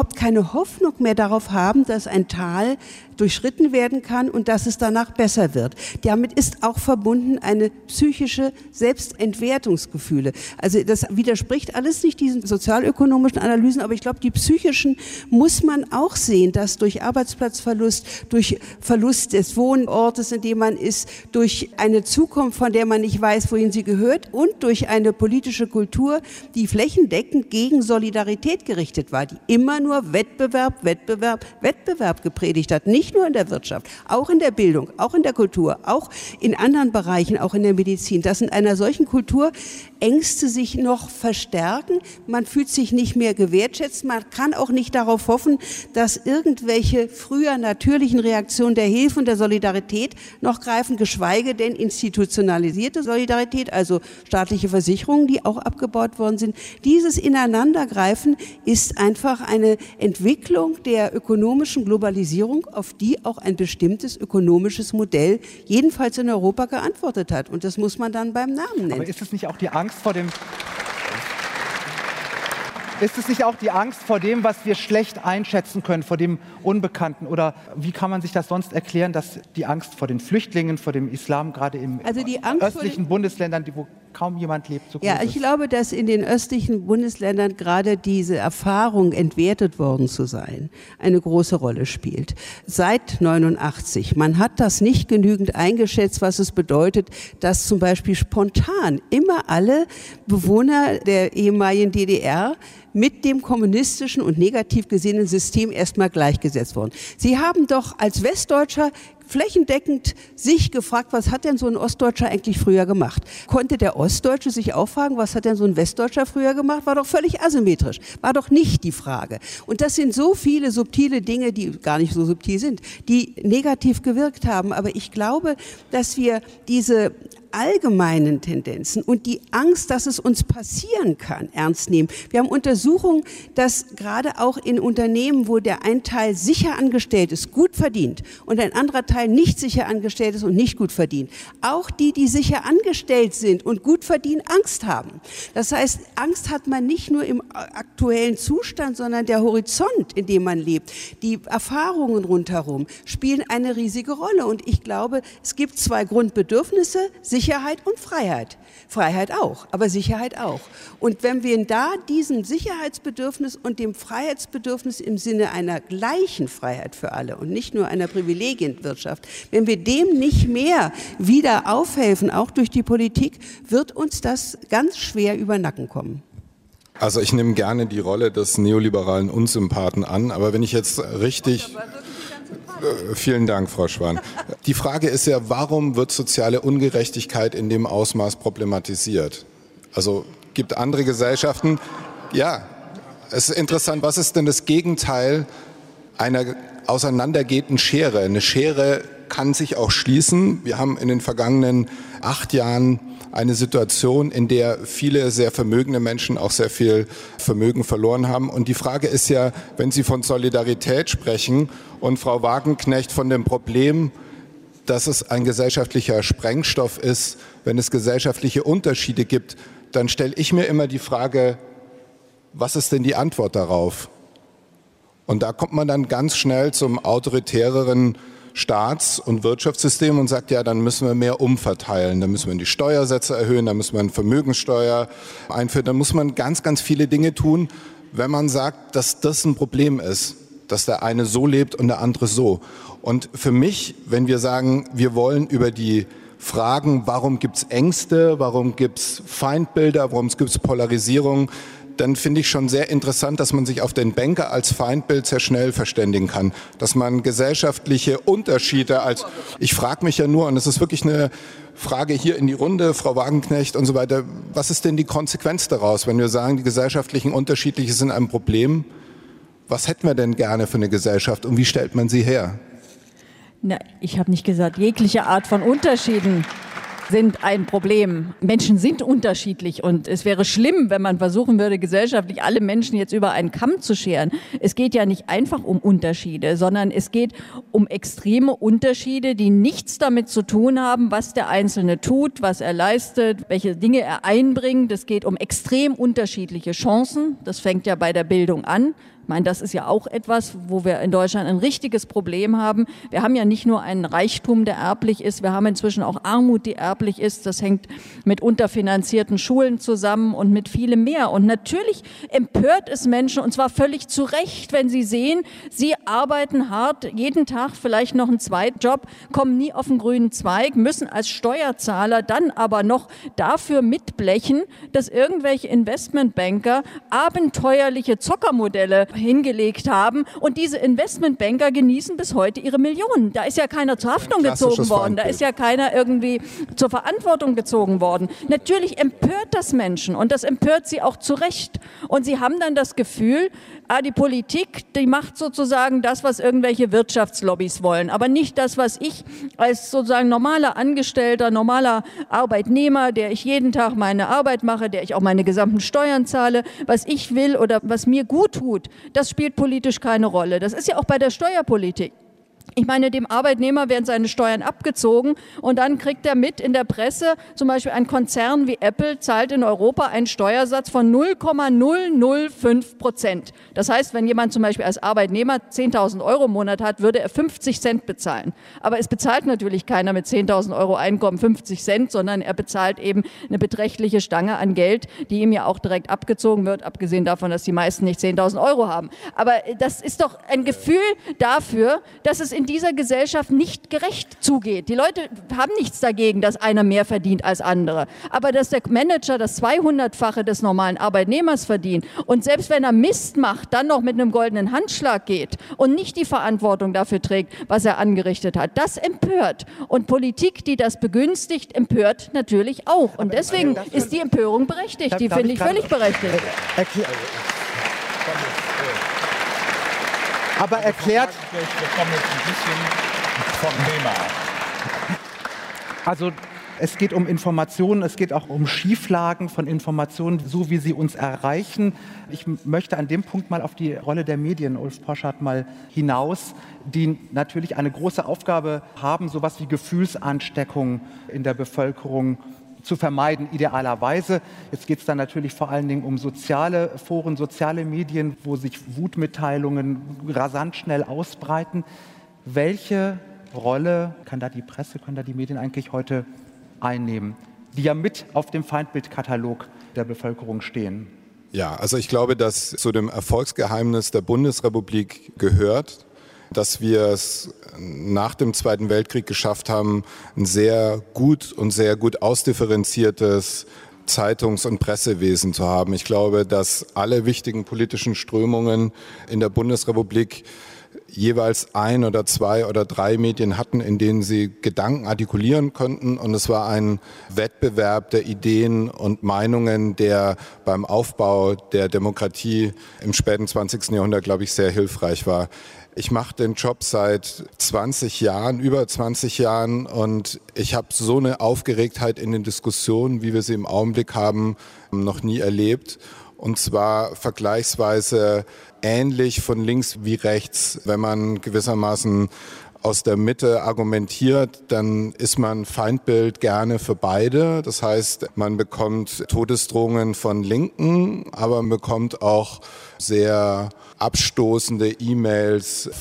überhaupt keine Hoffnung mehr darauf haben, dass ein Tal durchschritten werden kann und dass es danach besser wird. Damit ist auch verbunden eine psychische Selbstentwertungsgefühle. Also das widerspricht alles nicht diesen sozialökonomischen Analysen, aber ich glaube, die psychischen muss man auch sehen, dass durch Arbeitsplatzverlust, durch Verlust des Wohnortes, in dem man ist, durch eine Zukunft, von der man nicht weiß, wohin sie gehört, und durch eine politische Kultur, die flächendeckend gegen Solidarität gerichtet war, die immer nur Wettbewerb gepredigt hat. Nicht nur in der Wirtschaft, auch in der Bildung, auch in der Kultur, auch in anderen Bereichen, auch in der Medizin. Dass in einer solchen Kultur Ängste sich noch verstärken. Man fühlt sich nicht mehr gewertschätzt. Man kann auch nicht darauf hoffen, dass irgendwelche früher natürlichen Reaktionen der Hilfe und der Solidarität noch greifen, geschweige denn institutionalisierte Solidarität, also staatliche Versicherungen, die auch abgebaut worden sind. Dieses Ineinandergreifen ist einfach eine Entwicklung der ökonomischen Globalisierung, auf die auch ein bestimmtes ökonomisches Modell jedenfalls in Europa geantwortet hat. Und das muss man dann beim Namen nennen. Aber ist es nicht auch die Angst vor dem... Ist es nicht auch die Angst vor dem, was wir schlecht einschätzen können, vor dem Unbekannten? Oder wie kann man sich das sonst erklären, dass die Angst vor den Flüchtlingen, vor dem Islam, gerade in östlichen Bundesländern, wo kaum jemand lebt, so groß ist? Ja, ich glaube, dass in den östlichen Bundesländern gerade diese Erfahrung, entwertet worden zu sein, eine große Rolle spielt. Seit 89. Man hat das nicht genügend eingeschätzt, was es bedeutet, dass zum Beispiel spontan immer alle Bewohner der ehemaligen DDR mit dem kommunistischen und negativ gesehenen System erstmal gleichgesetzt worden. Sie haben doch als Westdeutscher flächendeckend sich gefragt, was hat denn so ein Ostdeutscher eigentlich früher gemacht? Konnte der Ostdeutsche sich auch fragen, was hat denn so ein Westdeutscher früher gemacht? War doch völlig asymmetrisch. War doch nicht die Frage. Und das sind so viele subtile Dinge, die gar nicht so subtil sind, die negativ gewirkt haben. Aber ich glaube, dass wir diese allgemeinen Tendenzen und die Angst, dass es uns passieren kann, ernst nehmen. Wir haben Untersuchungen, dass gerade auch in Unternehmen, wo der ein Teil sicher angestellt ist, gut verdient und ein anderer Teil nicht sicher angestellt ist und nicht gut verdient, auch die, die sicher angestellt sind und gut verdienen, Angst haben. Das heißt, Angst hat man nicht nur im aktuellen Zustand, sondern der Horizont, in dem man lebt, die Erfahrungen rundherum spielen eine riesige Rolle. Und ich glaube, es gibt zwei Grundbedürfnisse, Sicherheit und Freiheit. Freiheit auch, aber Sicherheit auch. Und wenn wir da diesem Sicherheitsbedürfnis und dem Freiheitsbedürfnis im Sinne einer gleichen Freiheit für alle und nicht nur einer Privilegienwirtschaft, wenn wir dem nicht mehr wieder aufhelfen, auch durch die Politik, wird uns das ganz schwer über den Nacken kommen. Also ich nehme gerne die Rolle des neoliberalen Unsympathen an, aber wenn ich jetzt richtig... Vielen Dank, Frau Schwan. Die Frage ist ja, warum wird soziale Ungerechtigkeit in dem Ausmaß problematisiert? Also gibt andere Gesellschaften, ja, es ist interessant, was ist denn das Gegenteil einer auseinandergehenden Schere? Eine Schere kann sich auch schließen. Wir haben in den vergangenen 8 Jahren eine Situation, in der viele sehr vermögende Menschen auch sehr viel Vermögen verloren haben. Und die Frage ist ja, wenn Sie von Solidarität sprechen und Frau Wagenknecht von dem Problem, dass es ein gesellschaftlicher Sprengstoff ist, wenn es gesellschaftliche Unterschiede gibt, dann stelle ich mir immer die Frage, was ist denn die Antwort darauf? Und da kommt man dann ganz schnell zum autoritäreren Staats- und Wirtschaftssystem und sagt, ja, dann müssen wir mehr umverteilen, dann müssen wir die Steuersätze erhöhen, dann müssen wir eine Vermögenssteuer einführen, dann muss man ganz, ganz viele Dinge tun, wenn man sagt, dass das ein Problem ist, dass der eine so lebt und der andere so. Und für mich, wenn wir sagen, wir wollen über die Fragen, warum gibt es Ängste, warum gibt es Feindbilder, warum gibt es Polarisierung, dann finde ich schon sehr interessant, dass man sich auf den Banker als Feindbild sehr schnell verständigen kann. Dass man gesellschaftliche Unterschiede als... Ich frage mich ja nur, und das ist wirklich eine Frage hier in die Runde, Frau Wagenknecht und so weiter, was ist denn die Konsequenz daraus, wenn wir sagen, die gesellschaftlichen Unterschiede sind ein Problem? Was hätten wir denn gerne für eine Gesellschaft und wie stellt man sie her? Na, ich habe nicht gesagt, jegliche Art von Unterschieden sind ein Problem. Menschen sind unterschiedlich und es wäre schlimm, wenn man versuchen würde, gesellschaftlich alle Menschen jetzt über einen Kamm zu scheren. Es geht ja nicht einfach um Unterschiede, sondern es geht um extreme Unterschiede, die nichts damit zu tun haben, was der Einzelne tut, was er leistet, welche Dinge er einbringt. Es geht um extrem unterschiedliche Chancen. Das fängt ja bei der Bildung an. Ich meine, das ist ja auch etwas, wo wir in Deutschland ein richtiges Problem haben. Wir haben ja nicht nur einen Reichtum, der erblich ist, wir haben inzwischen auch Armut, die erblich ist. Das hängt mit unterfinanzierten Schulen zusammen und mit vielem mehr. Und natürlich empört es Menschen, und zwar völlig zu Recht, wenn sie sehen, sie arbeiten hart, jeden Tag vielleicht noch einen Zweitjob, kommen nie auf den grünen Zweig, müssen als Steuerzahler dann aber noch dafür mitblechen, dass irgendwelche Investmentbanker abenteuerliche Zockermodelle hingelegt haben und diese Investmentbanker genießen bis heute ihre Millionen. Da ist ja keiner zur Haftung gezogen worden, da ist ja keiner irgendwie zur Verantwortung gezogen worden. Natürlich empört das Menschen und das empört sie auch zu Recht. Und sie haben dann das Gefühl, die Politik, die macht sozusagen das, was irgendwelche Wirtschaftslobbys wollen, aber nicht das, was ich als sozusagen normaler Angestellter, normaler Arbeitnehmer, der ich jeden Tag meine Arbeit mache, der ich auch meine gesamten Steuern zahle, was ich will oder was mir gut tut, das spielt politisch keine Rolle. Das ist ja auch bei der Steuerpolitik. Ich meine, dem Arbeitnehmer werden seine Steuern abgezogen und dann kriegt er mit in der Presse, zum Beispiel ein Konzern wie Apple zahlt in Europa einen Steuersatz von 0,005%. Das heißt, wenn jemand zum Beispiel als Arbeitnehmer 10.000 Euro im Monat hat, würde er 50 Cent bezahlen. Aber es bezahlt natürlich keiner mit 10.000 Euro Einkommen 50 Cent, sondern er bezahlt eben eine beträchtliche Stange an Geld, die ihm ja auch direkt abgezogen wird, abgesehen davon, dass die meisten nicht 10.000 Euro haben. Aber das ist doch ein Gefühl dafür, dass es in dieser Gesellschaft nicht gerecht zugeht. Die Leute haben nichts dagegen, dass einer mehr verdient als andere. Aber dass der Manager das 200-fache des normalen Arbeitnehmers verdient und selbst wenn er Mist macht, dann noch mit einem goldenen Handschlag geht und nicht die Verantwortung dafür trägt, was er angerichtet hat, das empört. Und Politik, die das begünstigt, empört natürlich auch. Und deswegen ist die Empörung berechtigt. Die finde ich völlig berechtigt. Aber erklärt... Wir kommen jetzt ein bisschen vom Thema. Also es geht um Informationen, es geht auch um Schieflagen von Informationen, so wie sie uns erreichen. Ich möchte an dem Punkt mal auf die Rolle der Medien, Ulf Poschardt, mal hinaus, die natürlich eine große Aufgabe haben, sowas wie Gefühlsansteckung in der Bevölkerung zu vermeiden, idealerweise. Jetzt geht es dann natürlich vor allen Dingen um soziale Foren, soziale Medien, wo sich Wutmitteilungen rasant schnell ausbreiten. Welche Rolle kann da die Presse, können da die Medien eigentlich heute einnehmen, die ja mit auf dem Feindbildkatalog der Bevölkerung stehen? Ja, also ich glaube, dass zu dem Erfolgsgeheimnis der Bundesrepublik gehört, dass wir es nach dem Zweiten Weltkrieg geschafft haben, ein sehr gut ausdifferenziertes Zeitungs- und Pressewesen zu haben. Ich glaube, dass alle wichtigen politischen Strömungen in der Bundesrepublik jeweils 1 oder 2 oder 3 Medien hatten, in denen sie Gedanken artikulieren konnten. Und es war ein Wettbewerb der Ideen und Meinungen, der beim Aufbau der Demokratie im späten 20. Jahrhundert, glaube ich, sehr hilfreich war. Ich mache den Job seit 20 Jahren, über 20 Jahren, und ich habe so eine Aufgeregtheit in den Diskussionen, wie wir sie im Augenblick haben, noch nie erlebt. Und zwar vergleichsweise ähnlich von links wie rechts. Wenn man gewissermaßen aus der Mitte argumentiert, dann ist man Feindbild gerne für beide. Das heißt, man bekommt Todesdrohungen von Linken, aber man bekommt auch sehr abstoßende E-Mails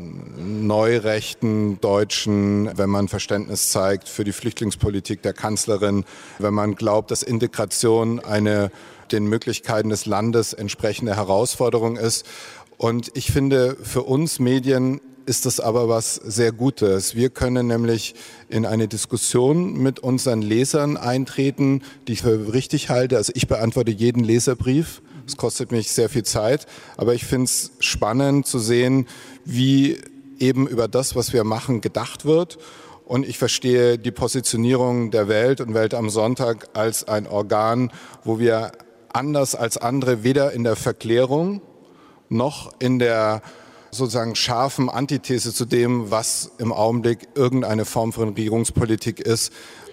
von neurechten Deutschen, wenn man Verständnis zeigt für die Flüchtlingspolitik der Kanzlerin, wenn man glaubt, dass Integration eine den Möglichkeiten des Landes entsprechende Herausforderung ist. Und ich finde, für uns Medien ist das aber was sehr Gutes. Wir können nämlich in eine Diskussion mit unseren Lesern eintreten, die ich für richtig halte. Also ich beantworte jeden Leserbrief. Es kostet mich sehr viel Zeit, aber ich finde es spannend zu sehen, wie eben über das, was wir machen, gedacht wird. Und ich verstehe die Positionierung der Welt und Welt am Sonntag als ein Organ, wo wir anders als andere weder in der Verklärung noch in der sozusagen scharfen Antithese zu dem, was im Augenblick irgendeine Form von Regierungspolitik ist,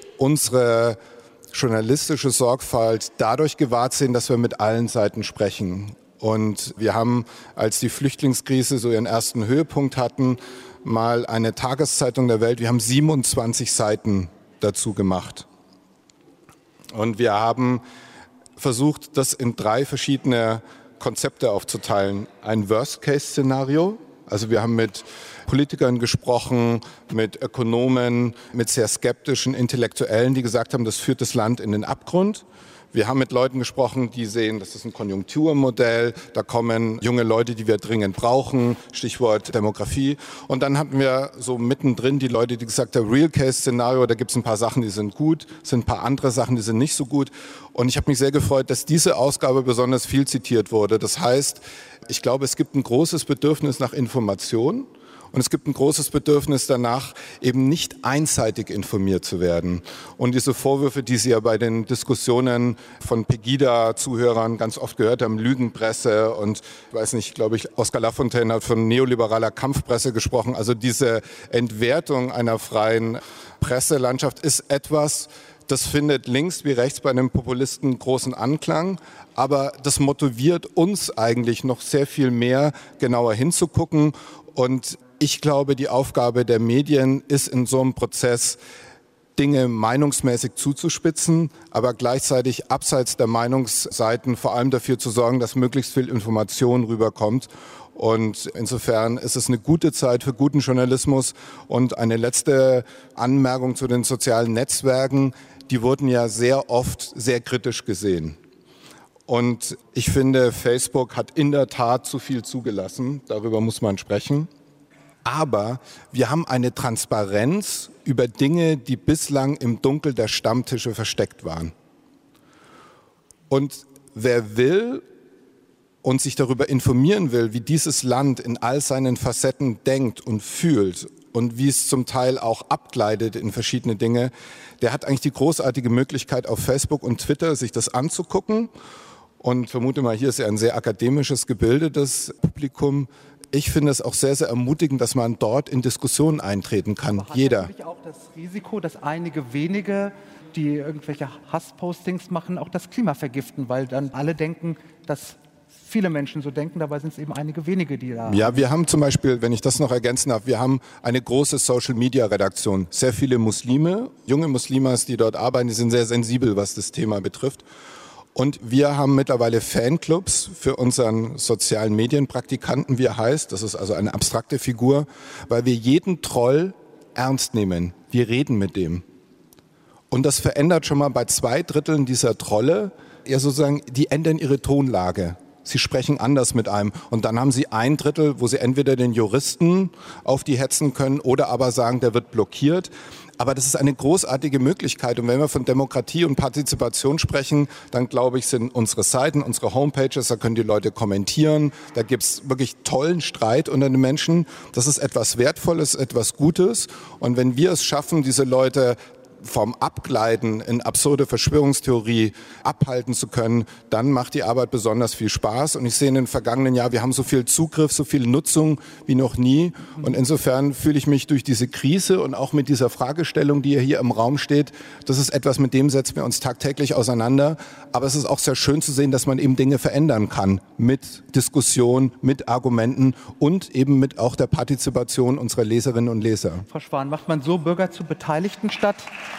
unsere journalistische Sorgfalt dadurch gewahrt sehen, dass wir mit allen Seiten sprechen. Und wir haben, als die Flüchtlingskrise so ihren ersten Höhepunkt hatten, mal eine Tageszeitung der Welt, wir haben 27 Seiten dazu gemacht. Und wir haben versucht, das in 3 verschiedene Konzepte aufzuteilen. Ein Worst-Case-Szenario. Also wir haben mit Politikern gesprochen, mit Ökonomen, mit sehr skeptischen Intellektuellen, die gesagt haben, das führt das Land in den Abgrund. Wir haben mit Leuten gesprochen, die sehen, das ist ein Konjunkturmodell, da kommen junge Leute, die wir dringend brauchen, Stichwort Demografie. Und dann hatten wir so mittendrin die Leute, die gesagt haben, Real-Case-Szenario, da gibt es ein paar Sachen, die sind gut, es sind ein paar andere Sachen, die sind nicht so gut. Und ich habe mich sehr gefreut, dass diese Ausgabe besonders viel zitiert wurde. Das heißt, ich glaube, es gibt ein großes Bedürfnis nach Information. Und es gibt ein großes Bedürfnis danach, eben nicht einseitig informiert zu werden. Und diese Vorwürfe, die Sie ja bei den Diskussionen von Pegida-Zuhörern ganz oft gehört haben, Lügenpresse und, ich weiß nicht, glaube ich, Oskar Lafontaine hat von neoliberaler Kampfpresse gesprochen. Also diese Entwertung einer freien Presselandschaft ist etwas, das findet links wie rechts bei einem Populisten großen Anklang. Aber das motiviert uns eigentlich noch sehr viel mehr, genauer hinzugucken. Und ich glaube, die Aufgabe der Medien ist in so einem Prozess, Dinge meinungsmäßig zuzuspitzen, aber gleichzeitig abseits der Meinungsseiten vor allem dafür zu sorgen, dass möglichst viel Information rüberkommt. Und insofern ist es eine gute Zeit für guten Journalismus. Und eine letzte Anmerkung zu den sozialen Netzwerken. Die wurden ja sehr oft sehr kritisch gesehen. Und ich finde, Facebook hat in der Tat zu viel zugelassen. Darüber muss man sprechen. Aber wir haben eine Transparenz über Dinge, die bislang im Dunkel der Stammtische versteckt waren. Und wer will und sich darüber informieren will, wie dieses Land in all seinen Facetten denkt und fühlt und wie es zum Teil auch abgleitet in verschiedene Dinge, der hat eigentlich die großartige Möglichkeit, auf Facebook und Twitter sich das anzugucken. Und vermute mal, hier ist ja ein sehr akademisches, gebildetes Publikum. Ich finde es auch sehr, sehr ermutigend, dass man dort in Diskussionen eintreten kann. Aber hat jeder. natürlich auch das Risiko, dass einige wenige, die irgendwelche Hasspostings machen, auch das Klima vergiften, weil dann alle denken, dass viele Menschen so denken, dabei sind es eben einige wenige, die da... Ja, wir haben zum Beispiel, wenn ich das noch ergänzen darf, wir haben eine große Social-Media-Redaktion. Sehr viele Muslime, junge Muslimas, die dort arbeiten, die sind sehr sensibel, was das Thema betrifft. Und wir haben mittlerweile Fanclubs für unseren sozialen Medienpraktikanten, wie er heißt. Das ist also eine abstrakte Figur, weil wir jeden Troll ernst nehmen. Wir reden mit dem. Und das verändert schon mal bei 2/3 dieser Trolle, ja sozusagen, die ändern ihre Tonlage. Sie sprechen anders mit einem. Und dann haben sie 1/3, wo sie entweder den Juristen auf die hetzen können oder aber sagen, der wird blockiert. Aber das ist eine großartige Möglichkeit. Und wenn wir von Demokratie und Partizipation sprechen, dann glaube ich, sind unsere Seiten, unsere Homepages, da können die Leute kommentieren. Da gibt es wirklich tollen Streit unter den Menschen. Das ist etwas Wertvolles, etwas Gutes. Und wenn wir es schaffen, diese Leute vom Abgleiten in absurde Verschwörungstheorie abhalten zu können, dann macht die Arbeit besonders viel Spaß. Und ich sehe in den vergangenen Jahren, wir haben so viel Zugriff, so viel Nutzung wie noch nie. Und insofern fühle ich mich durch diese Krise und auch mit dieser Fragestellung, die hier im Raum steht, das ist etwas, mit dem setzen wir uns tagtäglich auseinander. Aber es ist auch sehr schön zu sehen, dass man eben Dinge verändern kann mit Diskussion, mit Argumenten und eben mit auch der Partizipation unserer Leserinnen und Leser. Frau Schwan, macht man so Bürger zu Beteiligten statt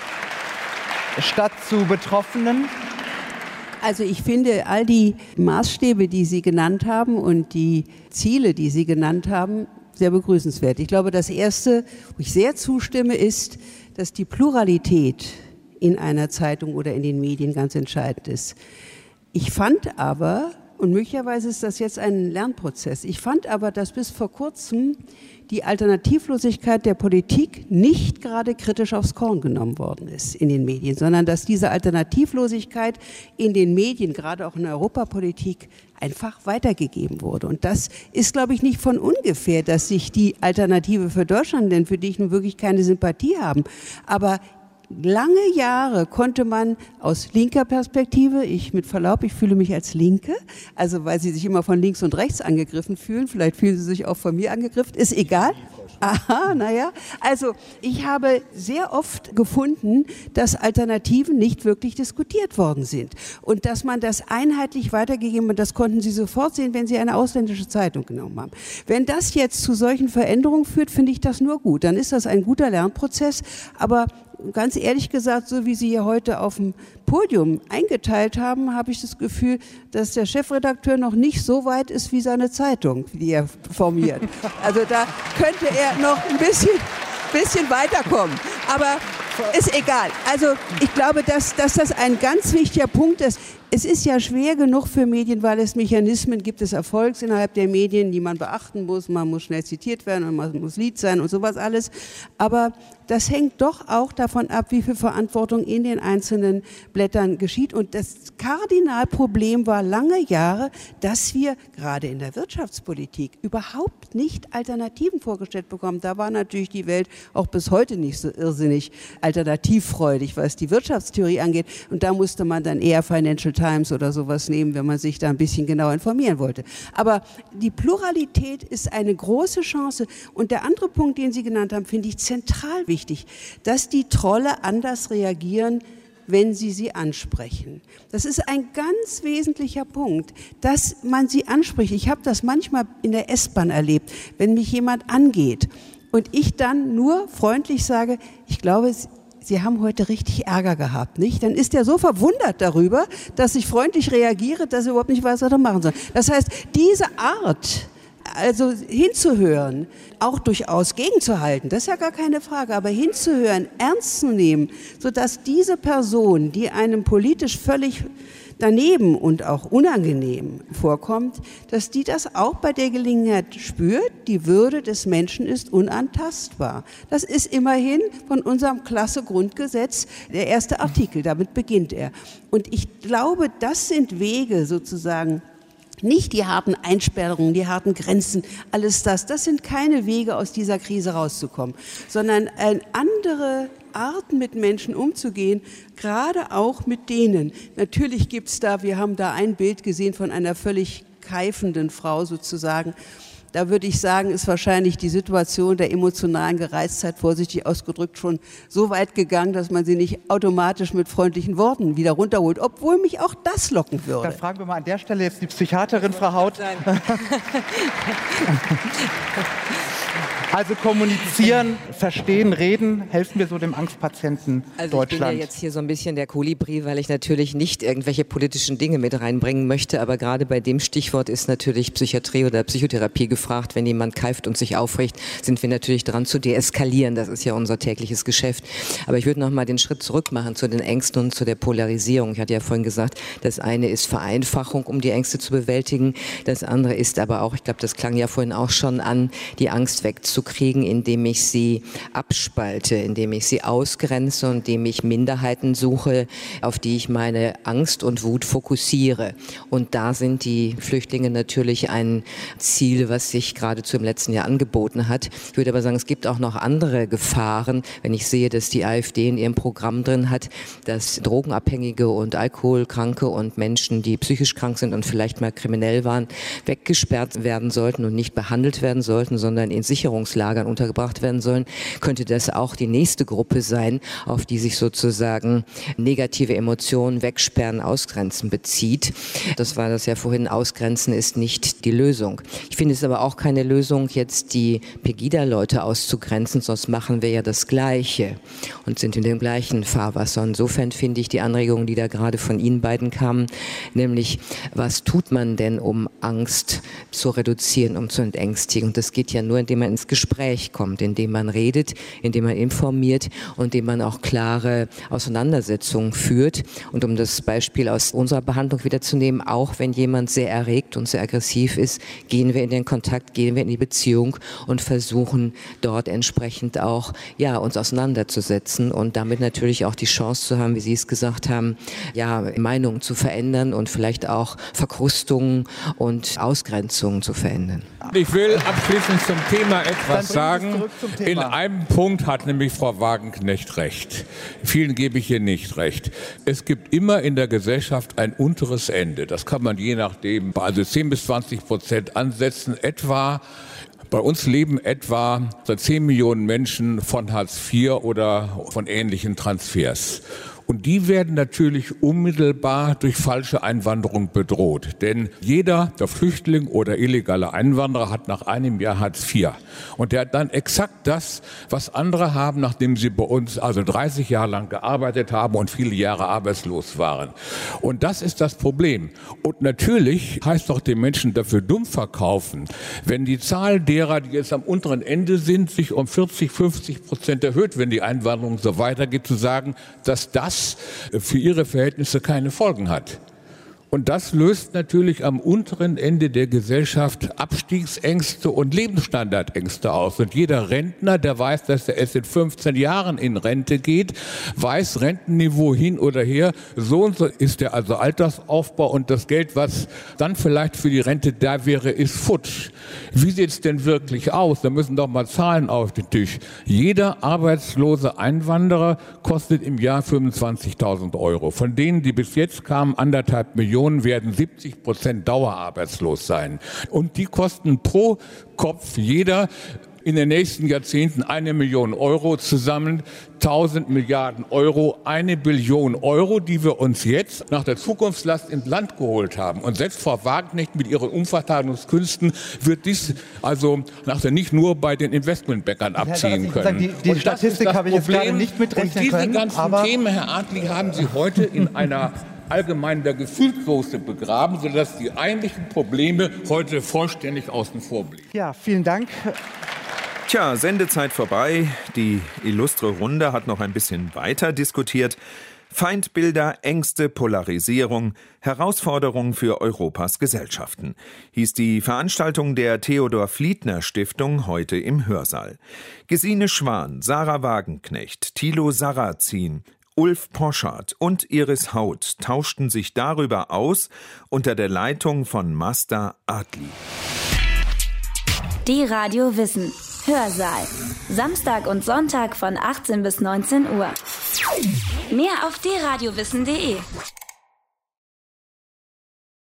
zu Betroffenen? Also ich finde, all die Maßstäbe, die Sie genannt haben und die Ziele, die Sie genannt haben, sehr begrüßenswert. Ich glaube, das Erste, wo ich sehr zustimme, ist, dass die Pluralität in einer Zeitung oder in den Medien ganz entscheidend ist. Ich fand aber, und möglicherweise ist das jetzt ein Lernprozess, ich fand aber, dass bis vor kurzem die Alternativlosigkeit der Politik nicht gerade kritisch aufs Korn genommen worden ist in den Medien, sondern dass diese Alternativlosigkeit in den Medien, gerade auch in der Europapolitik, einfach weitergegeben wurde. Und das ist, glaube ich, nicht von ungefähr, dass sich die Alternative für Deutschland, denn für die ich nun wirklich keine Sympathie habe, aber lange Jahre konnte man aus linker Perspektive, ich mit Verlaub, ich fühle mich als Linke, also weil Sie sich immer von links und rechts angegriffen fühlen, vielleicht fühlen Sie sich auch von mir angegriffen, ist egal. Aha, naja, also ich habe sehr oft gefunden, dass Alternativen nicht wirklich diskutiert worden sind und dass man das einheitlich weitergegeben hat, das konnten Sie sofort sehen, wenn Sie eine ausländische Zeitung genommen haben. Wenn das jetzt zu solchen Veränderungen führt, finde ich das nur gut, dann ist das ein guter Lernprozess, aber ganz ehrlich gesagt, so wie Sie hier heute auf dem Podium eingeteilt haben, habe ich das Gefühl, dass der Chefredakteur noch nicht so weit ist wie seine Zeitung, die er formiert. Also da könnte er noch ein bisschen weiterkommen. Aber ist egal. Also ich glaube, dass das ein ganz wichtiger Punkt ist. Es ist ja schwer genug für Medien, weil es Mechanismen gibt des Erfolgs innerhalb der Medien, die man beachten muss. Man muss schnell zitiert werden und man muss Lied sein und sowas alles. Aber das hängt doch auch davon ab, wie viel Verantwortung in den einzelnen Blättern geschieht. Und das Kardinalproblem war lange Jahre, dass wir gerade in der Wirtschaftspolitik überhaupt nicht Alternativen vorgestellt bekommen. Da war natürlich die Welt auch bis heute nicht so irrsinnig alternativfreudig, was die Wirtschaftstheorie angeht. Und da musste man dann eher Financial Times oder sowas nehmen, wenn man sich da ein bisschen genauer informieren wollte. Aber die Pluralität ist eine große Chance. Und der andere Punkt, den Sie genannt haben, finde ich zentral wichtig, dass die Trolle anders reagieren, wenn sie ansprechen. Das ist ein ganz wesentlicher Punkt, dass man sie anspricht. Ich habe das manchmal in der S-Bahn erlebt, wenn mich jemand angeht und ich dann nur freundlich sage, ich glaube, Sie haben heute richtig Ärger gehabt, nicht? Dann ist er so verwundert darüber, dass ich freundlich reagiere, dass er überhaupt nicht weiß, was er machen soll. Das heißt, diese Art, also hinzuhören, auch durchaus gegenzuhalten, das ist ja gar keine Frage, aber hinzuhören, ernst zu nehmen, sodass diese Person, die einem politisch völlig daneben und auch unangenehm vorkommt, dass die das auch bei der Gelegenheit spürt, die Würde des Menschen ist unantastbar. Das ist immerhin von unserem Klasse-Grundgesetz der erste Artikel, damit beginnt er. Und ich glaube, das sind Wege sozusagen, nicht die harten Einsperrungen, die harten Grenzen, alles das sind keine Wege, aus dieser Krise rauszukommen, sondern andere Arten mit Menschen umzugehen, gerade auch mit denen. Natürlich gibt es da, wir haben da ein Bild gesehen von einer völlig keifenden Frau sozusagen. Da würde ich sagen, ist wahrscheinlich die Situation der emotionalen Gereiztheit, vorsichtig ausgedrückt, schon so weit gegangen, dass man sie nicht automatisch mit freundlichen Worten wieder runterholt, obwohl mich auch das locken würde. Dann fragen wir mal an der Stelle jetzt die Psychiaterin, Frau Haut. Also kommunizieren, verstehen, reden, helfen wir so dem Angstpatienten Deutschland. Also ich bin ja jetzt hier so ein bisschen der Kolibri, weil ich natürlich nicht irgendwelche politischen Dinge mit reinbringen möchte, aber gerade bei dem Stichwort ist natürlich Psychiatrie oder Psychotherapie gefragt. Wenn jemand keift und sich aufricht, sind wir natürlich dran zu deeskalieren. Das ist ja unser tägliches Geschäft. Aber ich würde noch mal den Schritt zurück machen zu den Ängsten und zu der Polarisierung. Ich hatte ja vorhin gesagt, das eine ist Vereinfachung, um die Ängste zu bewältigen. Das andere ist aber auch, ich glaube, das klang ja vorhin auch schon an, die Angst wegzukriegen, indem ich sie abspalte, indem ich sie ausgrenze und indem ich Minderheiten suche, auf die ich meine Angst und Wut fokussiere. Und da sind die Flüchtlinge natürlich ein Ziel, was sich geradezu im letzten Jahr angeboten hat. Ich würde aber sagen, es gibt auch noch andere Gefahren, wenn ich sehe, dass die AfD in ihrem Programm drin hat, dass Drogenabhängige und Alkoholkranke und Menschen, die psychisch krank sind und vielleicht mal kriminell waren, weggesperrt werden sollten und nicht behandelt werden sollten, sondern in Sicherungslagern untergebracht werden sollen, könnte das auch die nächste Gruppe sein, auf die sich sozusagen negative Emotionen, Wegsperren, Ausgrenzen bezieht. Das war das ja vorhin, Ausgrenzen ist nicht die Lösung. Ich finde es aber auch keine Lösung, jetzt die Pegida-Leute auszugrenzen, sonst machen wir ja das Gleiche und sind in dem gleichen Fahrwasser. Insofern finde ich die Anregungen, die da gerade von Ihnen beiden kamen, nämlich, was tut man denn, um Angst zu reduzieren, um zu entängstigen? Und das geht ja nur, indem man ins Gespräch kommt, indem man redet, indem man informiert und indem man auch klare Auseinandersetzungen führt. Und um das Beispiel aus unserer Behandlung wiederzunehmen, auch wenn jemand sehr erregt und sehr aggressiv ist, gehen wir in den Kontakt, gehen wir in die Beziehung und versuchen dort entsprechend auch uns auseinanderzusetzen und damit natürlich auch die Chance zu haben, wie Sie es gesagt haben, Meinungen zu verändern und vielleicht auch Verkrustungen und Ausgrenzungen zu verändern. Ich will abschließend zum Thema etwas sagen. In einem Punkt hat nämlich Frau Wagenknecht recht. Vielen gebe ich hier nicht recht. Es gibt immer in der Gesellschaft ein unteres Ende. Das kann man je nachdem, also 10-20% ansetzen. Bei uns leben etwa 10 Millionen Menschen von Hartz IV oder von ähnlichen Transfers. Und die werden natürlich unmittelbar durch falsche Einwanderung bedroht. Denn jeder, der Flüchtling oder illegale Einwanderer, hat nach einem Jahr Hartz IV. Und der hat dann exakt das, was andere haben, nachdem sie bei uns also 30 Jahre lang gearbeitet haben und viele Jahre arbeitslos waren. Und das ist das Problem. Und natürlich heißt doch den Menschen dafür dumm verkaufen, wenn die Zahl derer, die jetzt am unteren Ende sind, sich um 40-50% erhöht, wenn die Einwanderung so weitergeht, zu sagen, dass das für ihre Verhältnisse keine Folgen hat. Und das löst natürlich am unteren Ende der Gesellschaft Abstiegsängste und Lebensstandardängste aus. Und jeder Rentner, der weiß, dass er erst in 15 Jahren in Rente geht, weiß Rentenniveau hin oder her, so und so ist der also Altersaufbau und das Geld, was dann vielleicht für die Rente da wäre, ist futsch. Wie sieht es denn wirklich aus? Da müssen doch mal Zahlen auf den Tisch. Jeder arbeitslose Einwanderer kostet im Jahr 25.000 €. Von denen, die bis jetzt kamen, 1,5 Millionen, werden 70% dauerarbeitslos sein. Und die kosten pro Kopf jeder in den nächsten Jahrzehnten 1 Million €, zusammen 1000 Milliarden €, 1 Billion €, die wir uns jetzt nach der Zukunftslast ins Land geholt haben. Und selbst Frau Wagenknecht mit ihren Umverteilungskünsten wird dies also nachher nicht nur bei den Investmentbankern abziehen können. Die Statistik habe ich jetzt gerade nicht mitrechnen können. Und diese ganzen Themen, Herr Adli, haben Sie heute in einer allgemein der Gefühlssoße begraben, sodass die eigentlichen Probleme heute vollständig außen vor blieben. Ja, vielen Dank. Tja, Sendezeit vorbei. Die illustre Runde hat noch ein bisschen weiter diskutiert. Feindbilder, Ängste, Polarisierung, Herausforderungen für Europas Gesellschaften, hieß die Veranstaltung der Theodor-Fliedner-Stiftung heute im Hörsaal. Gesine Schwan, Sarah Wagenknecht, Thilo Sarrazin, Ulf Poschardt und Iris Haut tauschten sich darüber aus unter der Leitung von Mazda Adli. Die Radio Wissen. Hörsaal. Samstag und Sonntag von 18 bis 19 Uhr. Mehr auf dradiowissen.de.